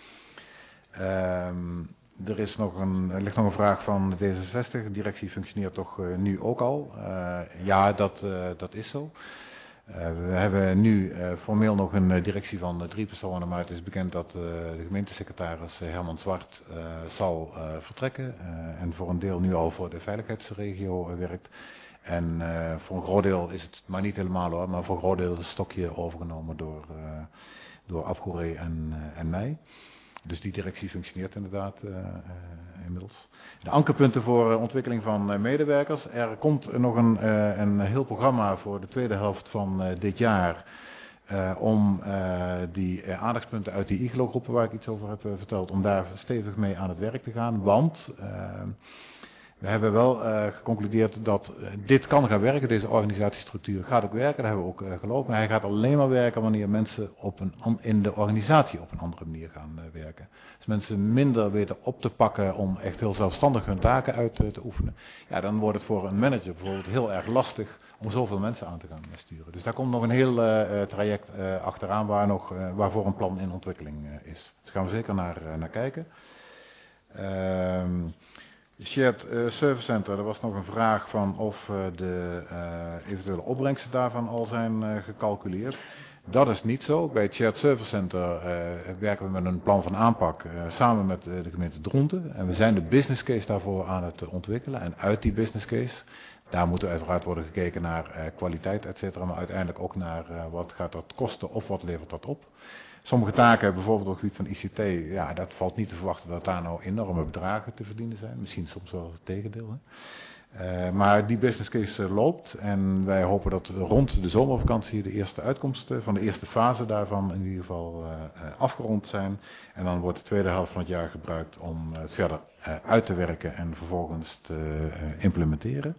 Um, er, is nog een, er ligt nog een vraag van D zesenzestig. De directie functioneert toch uh, nu ook al? Uh, ja, dat, uh, dat is zo. Uh, we hebben nu uh, formeel nog een uh, directie van uh, drie personen, maar het is bekend dat uh, de gemeentesecretaris uh, Herman Zwart uh, zal uh, vertrekken uh, en voor een deel nu al voor de veiligheidsregio uh, werkt. En uh, voor een groot deel is het, maar niet helemaal hoor, maar voor een groot deel is het stokje overgenomen door, uh, door Afgoeree en, uh, en mij. Dus die directie functioneert inderdaad uh, uh, inmiddels. De ankerpunten voor uh, ontwikkeling van uh, medewerkers. Er komt nog een, uh, een heel programma voor de tweede helft van uh, dit jaar. Uh, om uh, die uh, aandachtspunten uit die I G L O-groepen waar ik iets over heb uh, verteld. Om daar stevig mee aan het werk te gaan. Want uh, we hebben wel uh, geconcludeerd dat uh, dit kan gaan werken. Deze organisatiestructuur gaat ook werken. Daar hebben we ook uh, geloofd. Maar hij gaat alleen maar werken wanneer mensen op een, in de organisatie op een andere manier gaan uh, werken. Als mensen minder weten op te pakken om echt heel zelfstandig hun taken uit uh, te oefenen. Ja, dan wordt het voor een manager bijvoorbeeld heel erg lastig om zoveel mensen aan te gaan uh, sturen. Dus daar komt nog een heel uh, traject uh, achteraan waar nog, uh, waarvoor een plan in ontwikkeling uh, is. Dus daar gaan we zeker naar, uh, naar kijken. Uh, Shared uh, Service Center, er was nog een vraag van of uh, de uh, eventuele opbrengsten daarvan al zijn uh, gecalculeerd. Dat is niet zo. Bij het Shared Service Center uh, werken we met een plan van aanpak uh, samen met uh, de gemeente Dronten. En we zijn de business case daarvoor aan het uh, ontwikkelen. En uit die business case, daar moet uiteraard worden gekeken naar uh, kwaliteit, et cetera. Maar uiteindelijk ook naar uh, wat gaat dat kosten of wat levert dat op. Sommige taken, bijvoorbeeld op het gebied van I C T, ja, dat valt niet te verwachten dat daar nou enorme bedragen te verdienen zijn. Misschien soms wel het tegendeel. Hè. Uh, maar die business case uh, loopt en wij hopen dat rond de zomervakantie de eerste uitkomsten van de eerste fase daarvan in ieder geval uh, uh, afgerond zijn. En dan wordt de tweede helft van het jaar gebruikt om uh, het verder uh, uit te werken en vervolgens te uh, implementeren.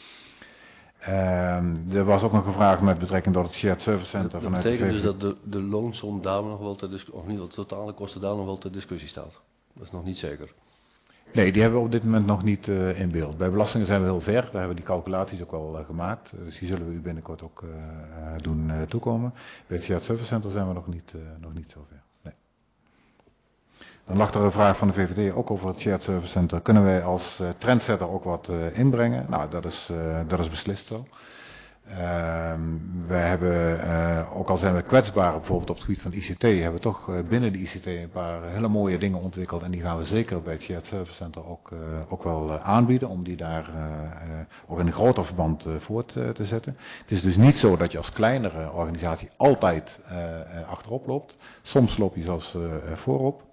Uh, er was ook nog gevraagd met betrekking tot het Shared Service Center. Dat, dat vanuit betekent de V V D. dus dat de, de loonsom daar nog wel ter discussie, of niet, de totale kosten daar nog wel ter discussie staat. Dat is nog niet zeker. Nee, die hebben we op dit moment nog niet uh, in beeld. Bij belastingen zijn we heel ver, daar hebben we die calculaties ook al uh, gemaakt. Dus die zullen we u binnenkort ook uh, doen uh, toekomen. Bij het Shared Service Center zijn we nog niet, uh, nog niet zo ver. Nee. Dan lag er een vraag van de V V D ook over het Shared Service Center. Kunnen wij als uh, trendsetter ook wat uh, inbrengen? Nou, dat is, uh, dat is beslist zo. Uh, we hebben, uh, ook al zijn we kwetsbaar bijvoorbeeld op het gebied van I C T, hebben we toch uh, binnen de I C T een paar hele mooie dingen ontwikkeld. En die gaan we zeker bij het Shared Service Center ook, uh, ook wel uh, aanbieden, om die daar uh, uh, ook in een groter verband uh, voort uh, te zetten. Het is dus niet zo dat je als kleinere organisatie altijd uh, uh, achterop loopt. Soms loop je zelfs uh, voorop.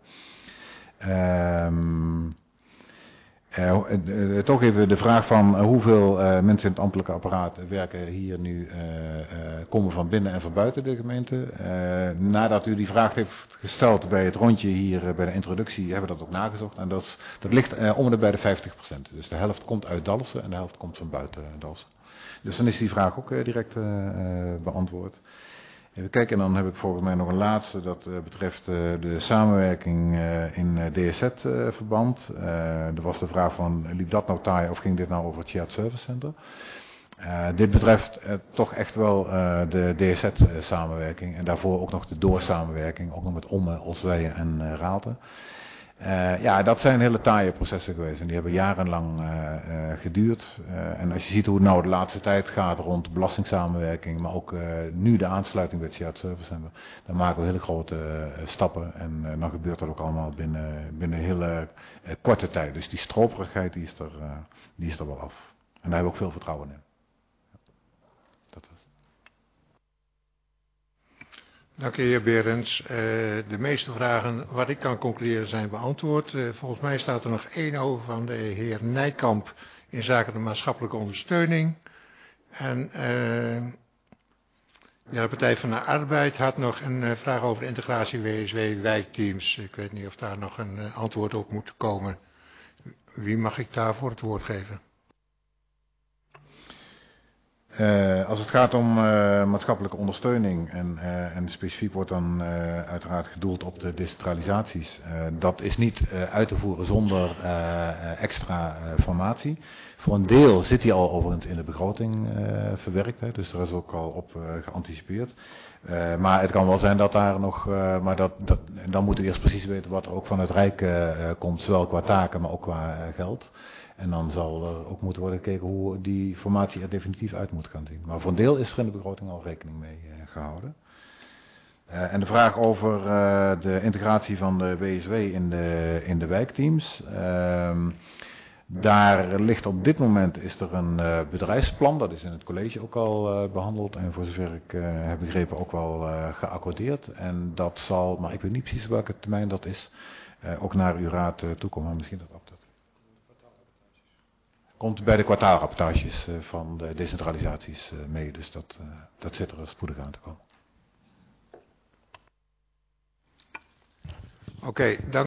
Um, Uh, uh, uh, toch even de vraag van uh, hoeveel uh, mensen in het ambtelijke apparaat werken hier nu, uh, uh, komen van binnen en van buiten de gemeente. Uh, nadat u die vraag heeft gesteld bij het rondje hier uh, bij de introductie, hebben we dat ook nagezocht. En dat, is, dat ligt uh, om en bij de vijftig procent. Dus de helft komt uit Dalfsen en de helft komt van buiten Dalfsen. Dus dan is die vraag ook uh, direct uh, uh, beantwoord. Even kijken, en dan heb ik volgens mij nog een laatste, dat uh, betreft uh, de samenwerking uh, in uh, D S Z-verband. Uh, uh, er was de vraag van, liep dat nou taai of ging dit nou over het Shared Service Center? Uh, dit betreft uh, toch echt wel uh, de D S Z-samenwerking en daarvoor ook nog de doorsamenwerking, ook nog met Ommen, Osweijen en uh, Raalte. Uh, ja, dat zijn hele taaie processen geweest en die hebben jarenlang uh, uh, geduurd. Uh, en als je ziet hoe het nou de laatste tijd gaat rond belastingssamenwerking, maar ook uh, nu de aansluiting bij het Shared Service Center, dan maken we hele grote uh, stappen en uh, dan gebeurt dat ook allemaal binnen, binnen een hele uh, korte tijd. Dus die stroperigheid die is, er, uh, die is er wel af. En daar hebben we ook veel vertrouwen in. Dat was. Dank u, heer Berends. Uh, de meeste vragen, wat ik kan concluderen, zijn beantwoord. Uh, volgens mij staat er nog één over van de heer Nijkamp in zaken de maatschappelijke ondersteuning. En uh, ja, de Partij van de Arbeid had nog een uh, vraag over integratie W S W-wijkteams. Ik weet niet of daar nog een uh, antwoord op moet komen. Wie mag ik daarvoor het woord geven? Uh, als het gaat om uh, maatschappelijke ondersteuning en, uh, en specifiek wordt dan uh, uiteraard gedoeld op de decentralisaties, uh, dat is niet uh, uit te voeren zonder uh, extra uh, formatie. Voor een deel zit die al overigens in de begroting uh, verwerkt, hè, dus er is ook al op uh, geanticipeerd. Uh, maar het kan wel zijn dat daar nog, uh, maar dat, dat, dan moeten we eerst precies weten wat er ook van het Rijk uh, komt, zowel qua taken maar ook qua uh, geld. En dan zal er ook moeten worden gekeken hoe die formatie er definitief uit moet gaan zien. Maar voor een deel is er in de begroting al rekening mee uh, gehouden. Uh, en de vraag over uh, de integratie van de W S W in de, in de wijkteams. Uh, daar ligt op dit moment is er een uh, bedrijfsplan, dat is in het college ook al uh, behandeld. En voor zover ik uh, heb begrepen ook wel uh, geaccordeerd. En dat zal, maar ik weet niet precies welke termijn dat is, uh, ook naar uw raad uh, toekomen. Maar misschien dat op dat. Komt bij de kwartaalrapportages uh, van de decentralisaties uh, mee, dus dat, uh, dat zit er spoedig aan te komen. Oké, okay, dank.